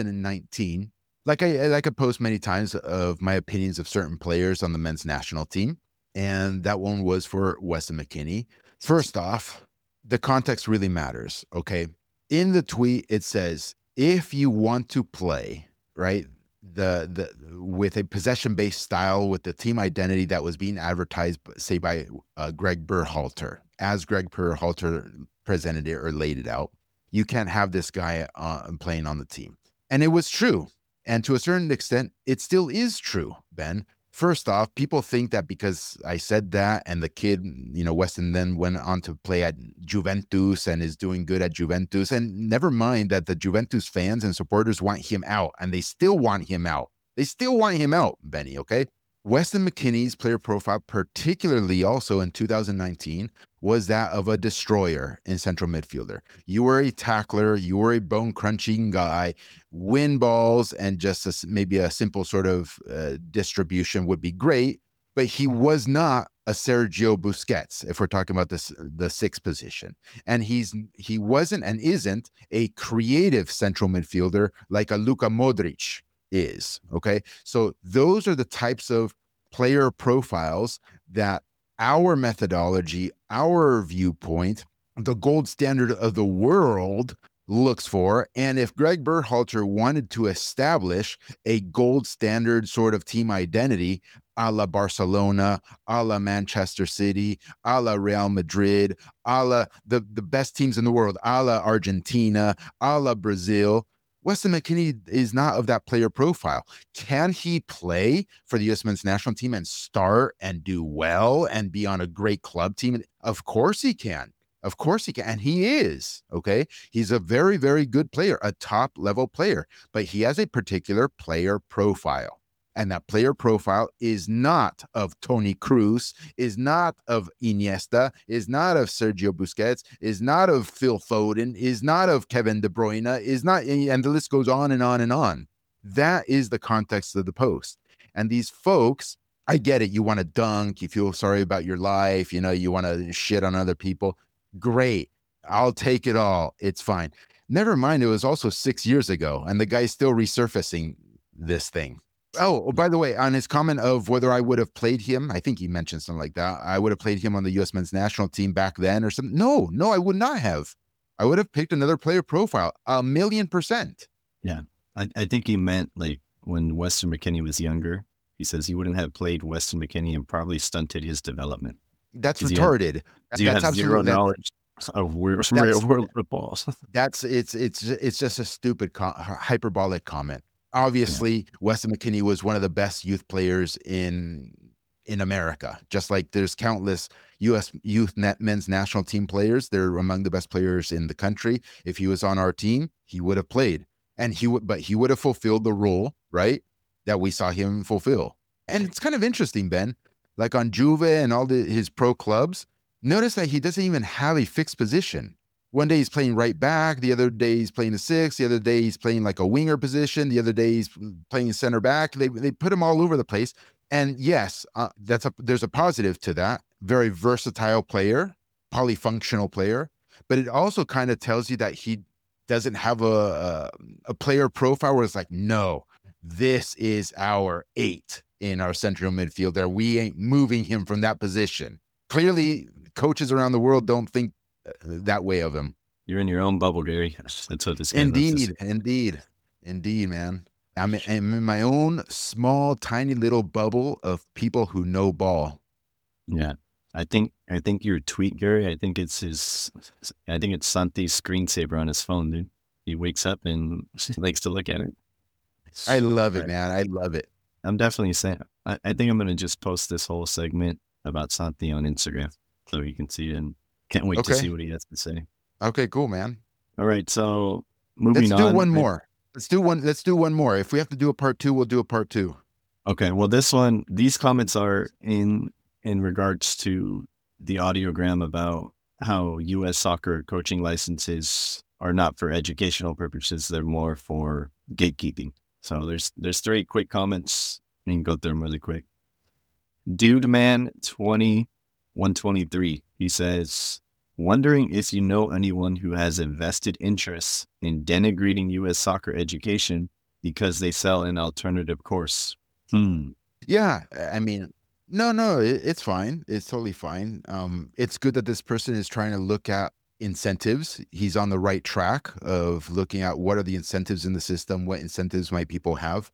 2019, like I post many times of my opinions of certain players on the men's national team. And that one was for Weston McKennie. First off, the context really matters. Okay. In the tweet, it says, if you want to play, right, the with a possession-based style with the team identity that was being advertised, say by Greg Berhalter, as Greg Berhalter presented it or laid it out, you can't have this guy playing on the team. And it was true. And to a certain extent, it still is true, Ben. First off, people think that because I said that and the kid, Weston then went on to play at Juventus and is doing good at Juventus. And never mind that the Juventus fans and supporters want him out, and they still want him out. They still want him out, Benny, okay? Weston McKennie's player profile, particularly also in 2019, was that of a destroyer in central midfielder. You were a tackler, you were a bone-crunching guy, win balls, and just maybe a simple sort of distribution would be great, but he was not a Sergio Busquets, if we're talking about the sixth position. And he wasn't and isn't a creative central midfielder like a Luka Modric is, okay? So those are the types of player profiles that our methodology, our viewpoint, the gold standard of the world looks for. And if Greg Berhalter wanted to establish a gold standard sort of team identity, a la Barcelona, a la Manchester City, a la Real Madrid, a la the best teams in the world, a la Argentina, a la Brazil, Weston McKennie is not of that player profile. Can he play for the U.S. men's national team and start and do well and be on a great club team? Of course he can. Of course he can. And he is, okay? He's a very, very good player, a top level player, but he has a particular player profile. And that player profile is not of Toni Kroos, is not of Iniesta, is not of Sergio Busquets, is not of Phil Foden, is not of Kevin De Bruyne, is not, and the list goes on and on and on. That is the context of the post. And these folks, I get it. You want to dunk, you feel sorry about your life, you want to shit on other people. Great. I'll take it all. It's fine. Never mind, it was also 6 years ago, and the guy's still resurfacing this thing. Oh, by the way, on his comment of whether I would have played him, I think he mentioned something like that. I would have played him on the U.S. men's national team back then or something. No, I would not have. I would have picked another player profile, 1,000,000%. Yeah. I think he meant like when Weston McKennie was younger, he says he wouldn't have played Weston McKennie and probably stunted his development. That's 'Cause you have, retarded. 'cause you That's have zero absolutely knowledge of real that's world football. it's just a stupid hyperbolic comment. Yeah. Obviously, Weston McKennie was one of the best youth players in America. Just like there's countless U.S. men's national team players, they're among the best players in the country. If he was on our team, he would have played, and he would have fulfilled the role, right, that we saw him fulfill. And it's kind of interesting, Ben, like on Juve and all his pro clubs. Notice that he doesn't even have a fixed position. One day he's playing right back, the other day he's playing a six, the other day he's playing like a winger position, the other day he's playing center back. They put him all over the place. And yes, there's a positive to that. Very versatile player, polyfunctional player, but it also kind of tells you that he doesn't have a player profile where it's like, no, this is our 8 in our central midfielder. We ain't moving him from that position. Clearly, coaches around the world don't think that way of him. You're in your own bubble, Gary. That's what this guy loves to say. Indeed, man. I'm in my own small, tiny little bubble of people who know ball. Yeah. I think your tweet, Gary, I think it's Santi's screensaver on his phone, dude. He wakes up and likes to look at it. I love it, man. I love it. I'm definitely saying, I think I'm going to just post this whole segment about Santi on Instagram so you can see it, and can't wait to see what he has to say. Okay, cool, man. All right. So moving on. Let's do one more. Let's do one more. If we have to do a part 2, we'll do a part 2. Okay. Well, these comments are in regards to the audiogram about how U.S. soccer coaching licenses are not for educational purposes. They're more for gatekeeping. So there's 3 quick comments. You can go through them really quick. Dude Man 2123. He says, wondering if you know anyone who has a vested interest in denigrating U.S. soccer education because they sell an alternative course. Yeah, I mean, no, it's fine. It's totally fine. It's good that this person is trying to look at incentives. He's on the right track of looking at what are the incentives in the system, what incentives might people have.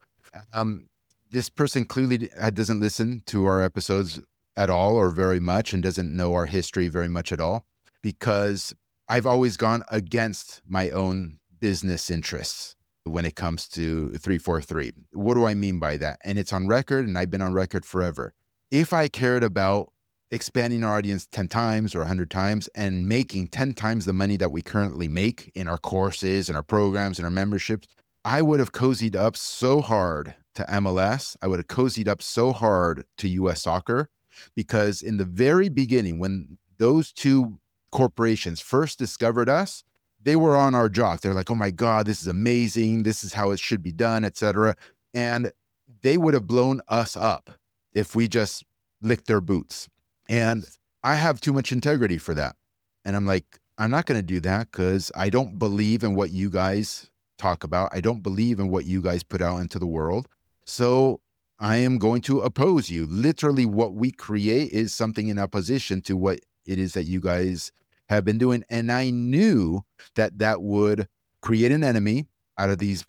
This person clearly doesn't listen to our episodes at all or very much and doesn't know our history very much at all, because I've always gone against my own business interests when it comes to 343. What do I mean by that? And it's on record, and I've been on record forever. If I cared about expanding our audience 10 times or 100 times and making 10 times the money that we currently make in our courses and our programs and our memberships, I would have cozied up so hard to MLS. I would have cozied up so hard to US soccer, because in the very beginning, when those 2 corporations first discovered us, they were on our jock. They're like, oh my God, this is amazing. This is how it should be done, etc. And they would have blown us up if we just licked their boots. And I have too much integrity for that. And I'm like, I'm not going to do that because I don't believe in what you guys talk about. I don't believe in what you guys put out into the world. So I am going to oppose you. Literally, what we create is something in opposition to what it is that you guys have been doing. And I knew that would create an enemy out of this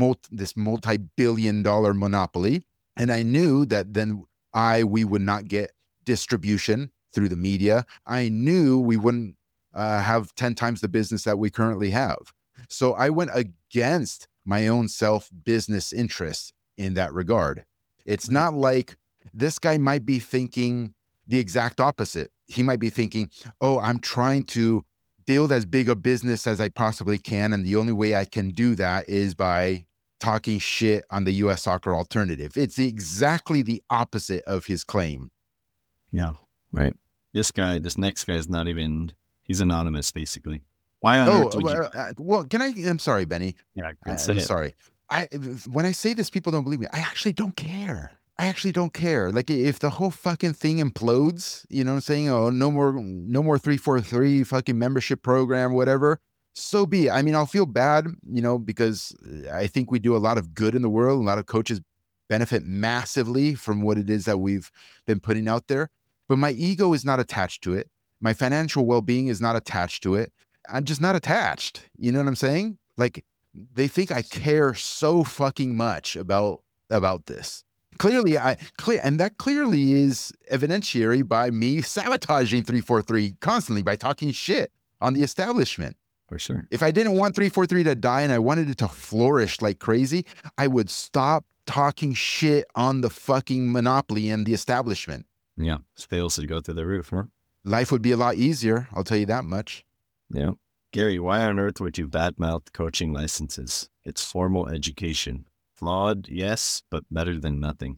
multi-billion-dollar monopoly. And I knew that then we would not get distribution through the media. I knew we wouldn't have 10 times the business that we currently have. So I went against my own business interests in that regard. It's not like this guy might be thinking the exact opposite. He might be thinking, oh, I'm trying to build as big a business as I possibly can. And the only way I can do that is by talking shit on the U.S. soccer alternative. It's exactly the opposite of his claim. Yeah, right. This next guy is not even, he's anonymous, basically. Why on earth would you? Well, I'm sorry, Benny. Yeah, I'm sorry. When I say this, people don't believe me. I actually don't care. Like, if the whole fucking thing implodes, you know what I'm saying? Oh, no more 343 fucking membership program, whatever. So be it. I mean, I'll feel bad, because I think we do a lot of good in the world. A lot of coaches benefit massively from what it is that we've been putting out there. But my ego is not attached to it. My financial well-being is not attached to it. I'm just not attached. You know what I'm saying? Like, they think I care so fucking much about this. Clearly, and that clearly is evidentiary by me sabotaging 343 constantly by talking shit on the establishment. For sure. If I didn't want 343 to die and I wanted it to flourish like crazy, I would stop talking shit on the fucking monopoly and the establishment. Yeah, sales would go through the roof, huh? Life would be a lot easier, I'll tell you that much. Yeah. Gary, why on earth would you badmouth coaching licenses? It's formal education. Flawed, yes, but better than nothing.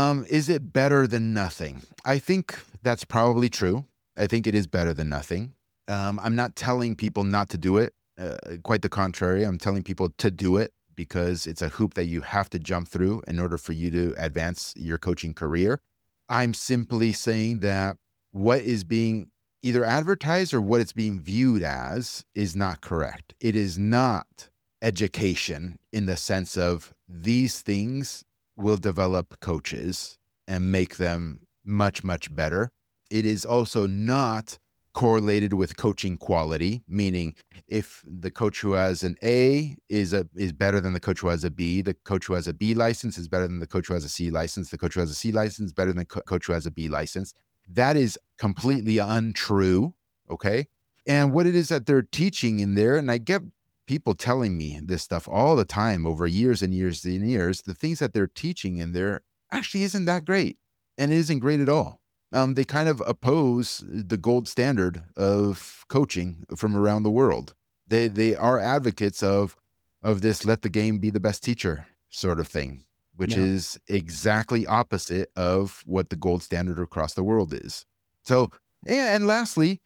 Is it better than nothing? I think that's probably true. I think it is better than nothing. I'm not telling people not to do it. Quite the contrary. I'm telling people to do it because it's a hoop that you have to jump through in order for you to advance your coaching career. I'm simply saying that what is being either advertised or what it's being viewed as is not correct. It is not education in the sense of these things will develop coaches and make them much, much better. It is also not correlated with coaching quality, meaning if the coach who has an A is better than the coach who has a B, the coach who has a B license is better than the coach who has a C license, the coach who has a C license is better than the coach who has a B license. That is completely untrue, okay? And what it is that they're teaching in there, and I get people telling me this stuff all the time over years and years and years, the things that they're teaching in there actually isn't that great, and it isn't great at all. They kind of oppose the gold standard of coaching from around the world. They are advocates of this let the game be the best teacher sort of thing, which is exactly opposite of what the gold standard across the world is. So, and lastly,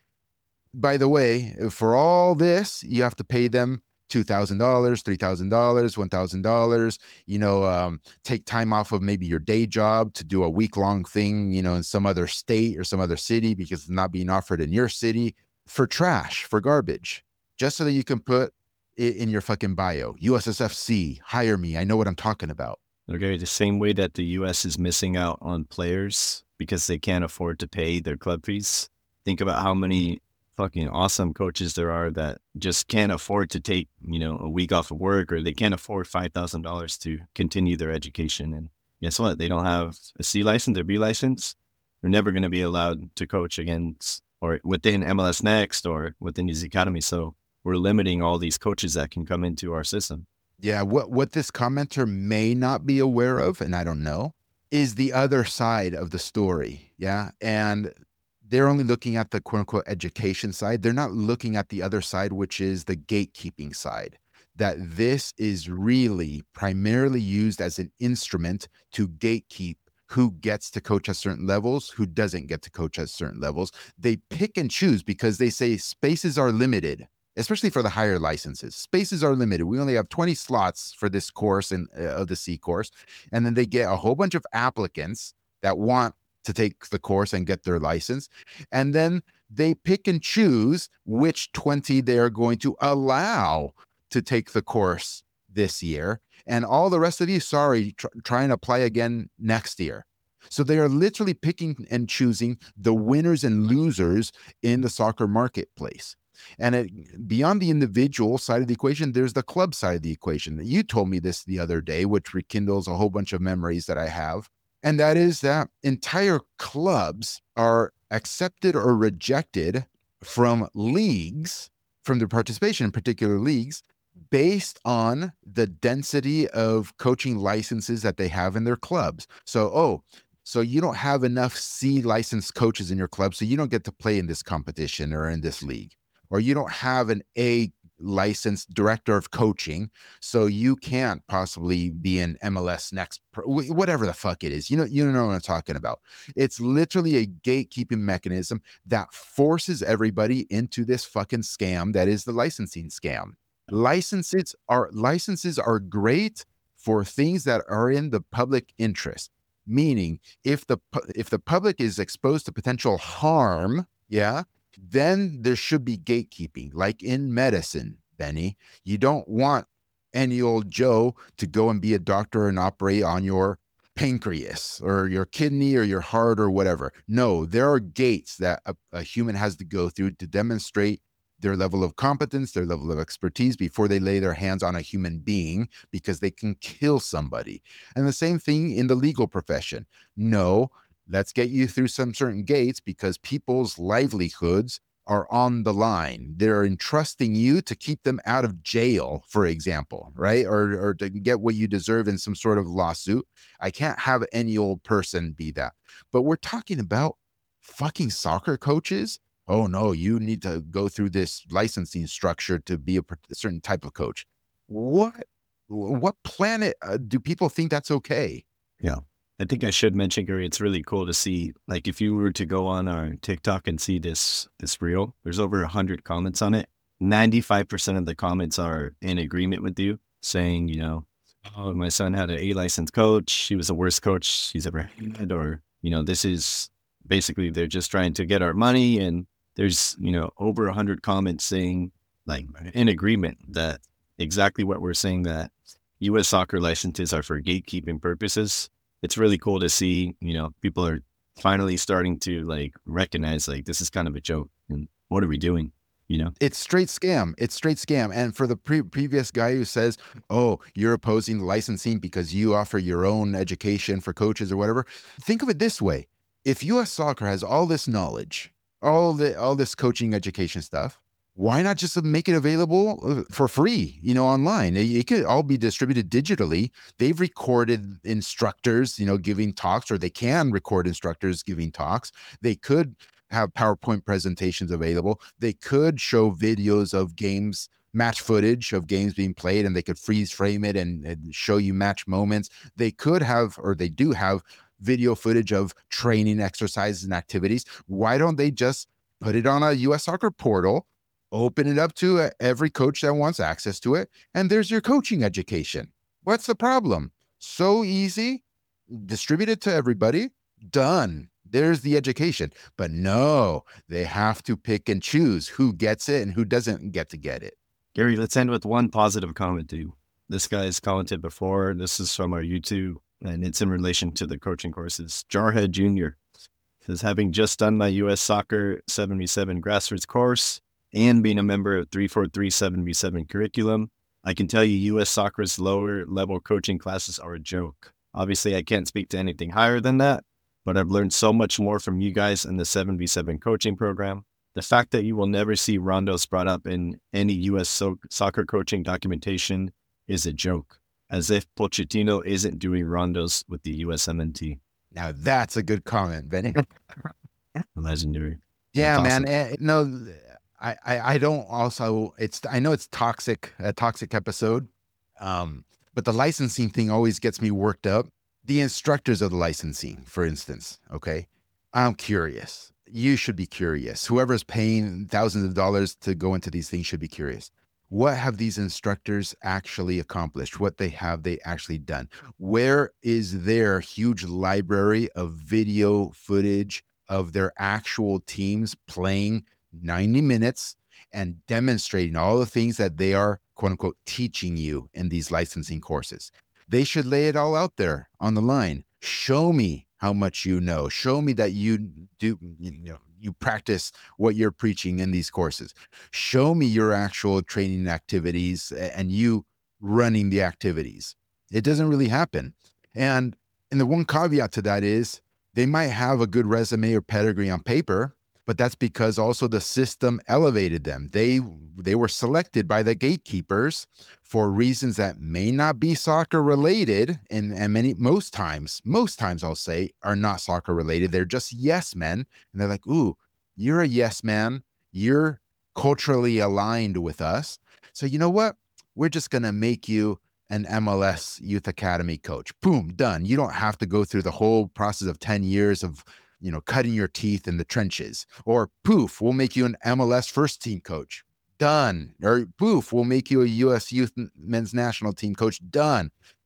by the way, for all this, you have to pay them $2,000, $3,000, $1,000, take time off of maybe your day job to do a week-long thing, in some other state or some other city because it's not being offered in your city for trash, for garbage, just so that you can put it in your fucking bio. USSFC, hire me. I know what I'm talking about. Okay, the same way that the U.S. is missing out on players because they can't afford to pay their club fees. Think about how many fucking awesome coaches there are that just can't afford to take, a week off of work, or they can't afford $5,000 to continue their education. And guess what? They don't have a C license or B license. They're never going to be allowed to coach against or within MLS Next or within these academies. So we're limiting all these coaches that can come into our system. Yeah, what this commenter may not be aware of, and I don't know, is the other side of the story. Yeah. And they're only looking at the quote unquote education side. They're not looking at the other side, which is the gatekeeping side, that this is really primarily used as an instrument to gatekeep who gets to coach at certain levels, who doesn't get to coach at certain levels. They pick and choose because they say spaces are limited, especially for the higher licenses. Spaces are limited. We only have 20 slots for this course and of the C course. And then they get a whole bunch of applicants that want to take the course and get their license. And then they pick and choose which 20 they are going to allow to take the course this year. And all the rest of you, try and apply again next year. So they are literally picking and choosing the winners and losers in the soccer marketplace. And beyond the individual side of the equation, there's the club side of the equation. You told me this the other day, which rekindles a whole bunch of memories that I have. And that is that entire clubs are accepted or rejected from leagues, from their participation in particular leagues, based on the density of coaching licenses that they have in their clubs. So you don't have enough C licensed coaches in your club, so you don't get to play in this competition or in this league. Or you don't have an A licensed director of coaching, so you can't possibly be an MLS Next, whatever the fuck it is. You know what I'm talking about. It's literally a gatekeeping mechanism that forces everybody into this fucking scam that is the licensing scam. Licenses are great for things that are in the public interest. Meaning, if the public is exposed to potential harm, then there should be gatekeeping. Like in medicine, Benny, you don't want any old Joe to go and be a doctor and operate on your pancreas or your kidney or your heart or whatever. No, there are gates that a human has to go through to demonstrate their level of competence, their level of expertise before they lay their hands on a human being, because they can kill somebody. And the same thing in the legal profession. No, let's get you through some certain gates because people's livelihoods are on the line. They're entrusting you to keep them out of jail, for example, right? Or to get what you deserve in some sort of lawsuit. I can't have any old person be that. But we're talking about fucking soccer coaches. Oh no, you need to go through this licensing structure to be a certain type of coach. What planet do people think that's okay? Yeah. I think I should mention, Gary, it's really cool to see, like, if you were to go on our TikTok and see this reel, there's over 100 comments on it. 95% of the comments are in agreement with you, saying, you know, oh, my son had an A licensed coach. He was the worst coach he's ever had. Or, you know, this is basically, they're just trying to get our money. And there's, you know, over 100 comments saying, like, in agreement that exactly what we're saying, that U.S. soccer licenses are for gatekeeping purposes. It's really cool to see, you know, people are finally starting to like recognize, like, this is kind of a joke and what are we doing? You know, it's straight scam. It's straight scam. And for the previous guy who says, oh, you're opposing licensing because you offer your own education for coaches or whatever, think of it this way. If U.S. soccer has all this knowledge, all this coaching education stuff, why not just make it available for free, you know, online? It could all be distributed digitally. They've recorded instructors, you know, giving talks, or they can record instructors giving talks. They could have PowerPoint presentations available. They could show videos of games, match footage of games being played, and they could freeze frame it and show you match moments. They could have, or they do have, video footage of training exercises and activities. Why don't they just put it on a U.S. soccer portal, open it up to every coach that wants access to it, and there's your coaching education? What's the problem? So easy, distribute it to everybody, done. There's the education. But no, they have to pick and choose who gets it and who doesn't get to get it. Gary, let's end with one positive comment too. This guy's commented before. This is from our YouTube, and it's in relation to the coaching courses. Jarhead Jr. says, having just done my U.S. Soccer 7v7 grassroots course and being a member of 343 7v7 curriculum, I can tell you U.S. Soccer's lower level coaching classes are a joke. Obviously, I can't speak to anything higher than that, but I've learned so much more from you guys in the 7v7 coaching program. The fact that you will never see rondos brought up in any U.S. soccer coaching documentation is a joke, as if Pochettino isn't doing rondos with the USMNT. Now that's a good comment, Benny. Legendary. Yeah, That's man. No, I don't also, I know it's a toxic episode. But the licensing thing always gets me worked up. The instructors of the licensing, for instance, okay? I'm curious. You should be curious. Whoever's paying thousands of dollars to go into these things should be curious. What have these instructors actually accomplished? What have they actually done? Where is their huge library of video footage of their actual teams playing 90 minutes and demonstrating all the things that they are, quote unquote, teaching you in these licensing courses? They should lay it all out there on the line. Show me how much you know. Show me that you do, you practice what you're preaching in these courses. Show me your actual training activities and you running the activities. It doesn't really happen. And the one caveat to that is they might have a good resume or pedigree on paper, but that's because also the system elevated them. They were selected by the gatekeepers for reasons that may not be soccer related, and most times I'll say are not soccer related. They're just yes men, and they're like, "Ooh, you're a yes man. You're culturally aligned with us. So you know what? We're just gonna make you an MLS Youth Academy coach. Boom, done. You don't have to go through the whole process of 10 years of cutting your teeth in the trenches. Or poof, we'll make you an MLS first team coach. Done. Or poof, we'll make you a U.S. Youth Men's National Team coach. Done.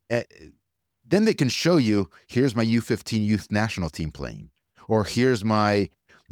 Then they can show you, here's my U15 Youth National Team playing. Or here's my,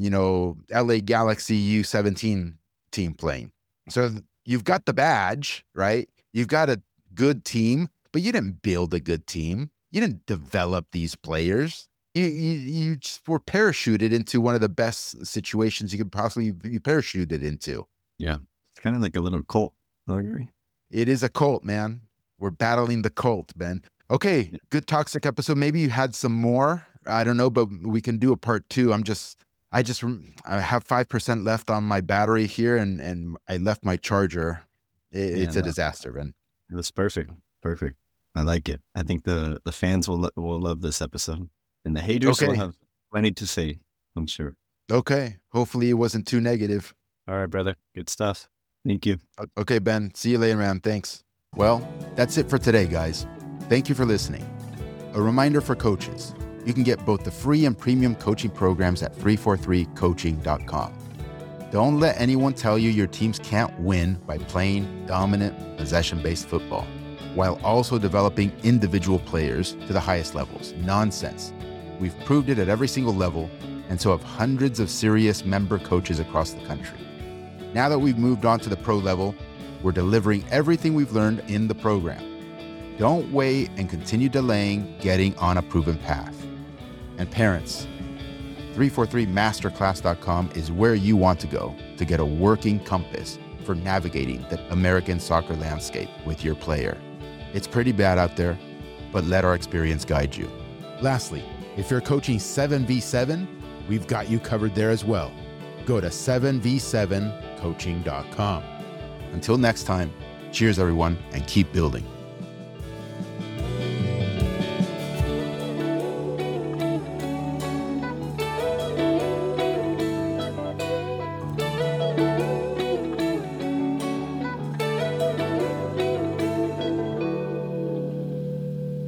LA Galaxy U17 team playing. So you've got the badge, right? You've got a good team, but you didn't build a good team. You didn't develop these players. You just were parachuted into one of the best situations you could possibly be parachuted into. Yeah. It's kind of like a little cult. I agree. It is a cult, man. We're battling the cult, Ben. Okay, good toxic episode. Maybe you had some more. I don't know, but we can do a part 2. I have 5% left on my battery here, and I left my charger. It's a disaster, Ben. It was perfect. Perfect. I like it. I think the fans will love this episode, and the haters will have plenty to say, I'm sure. Okay. Hopefully it wasn't too negative. All right, brother. Good stuff. Thank you. Okay, Ben. See you later, man. Thanks. Well, that's it for today, guys. Thank you for listening. A reminder for coaches. You can get both the free and premium coaching programs at 343coaching.com. Don't let anyone tell you your teams can't win by playing dominant, possession-based football, while also developing individual players to the highest levels. Nonsense. We've proved it at every single level, and so have hundreds of serious member coaches across the country. Now that we've moved on to the pro level, we're delivering everything we've learned in the program. Don't wait and continue delaying getting on a proven path. And parents, 343masterclass.com is where you want to go to get a working compass for navigating the American soccer landscape with your player. It's pretty bad out there, but let our experience guide you. Lastly, if you're coaching 7v7, we've got you covered there as well. Go to 7v7coaching.com. Until next time, cheers everyone, and keep building.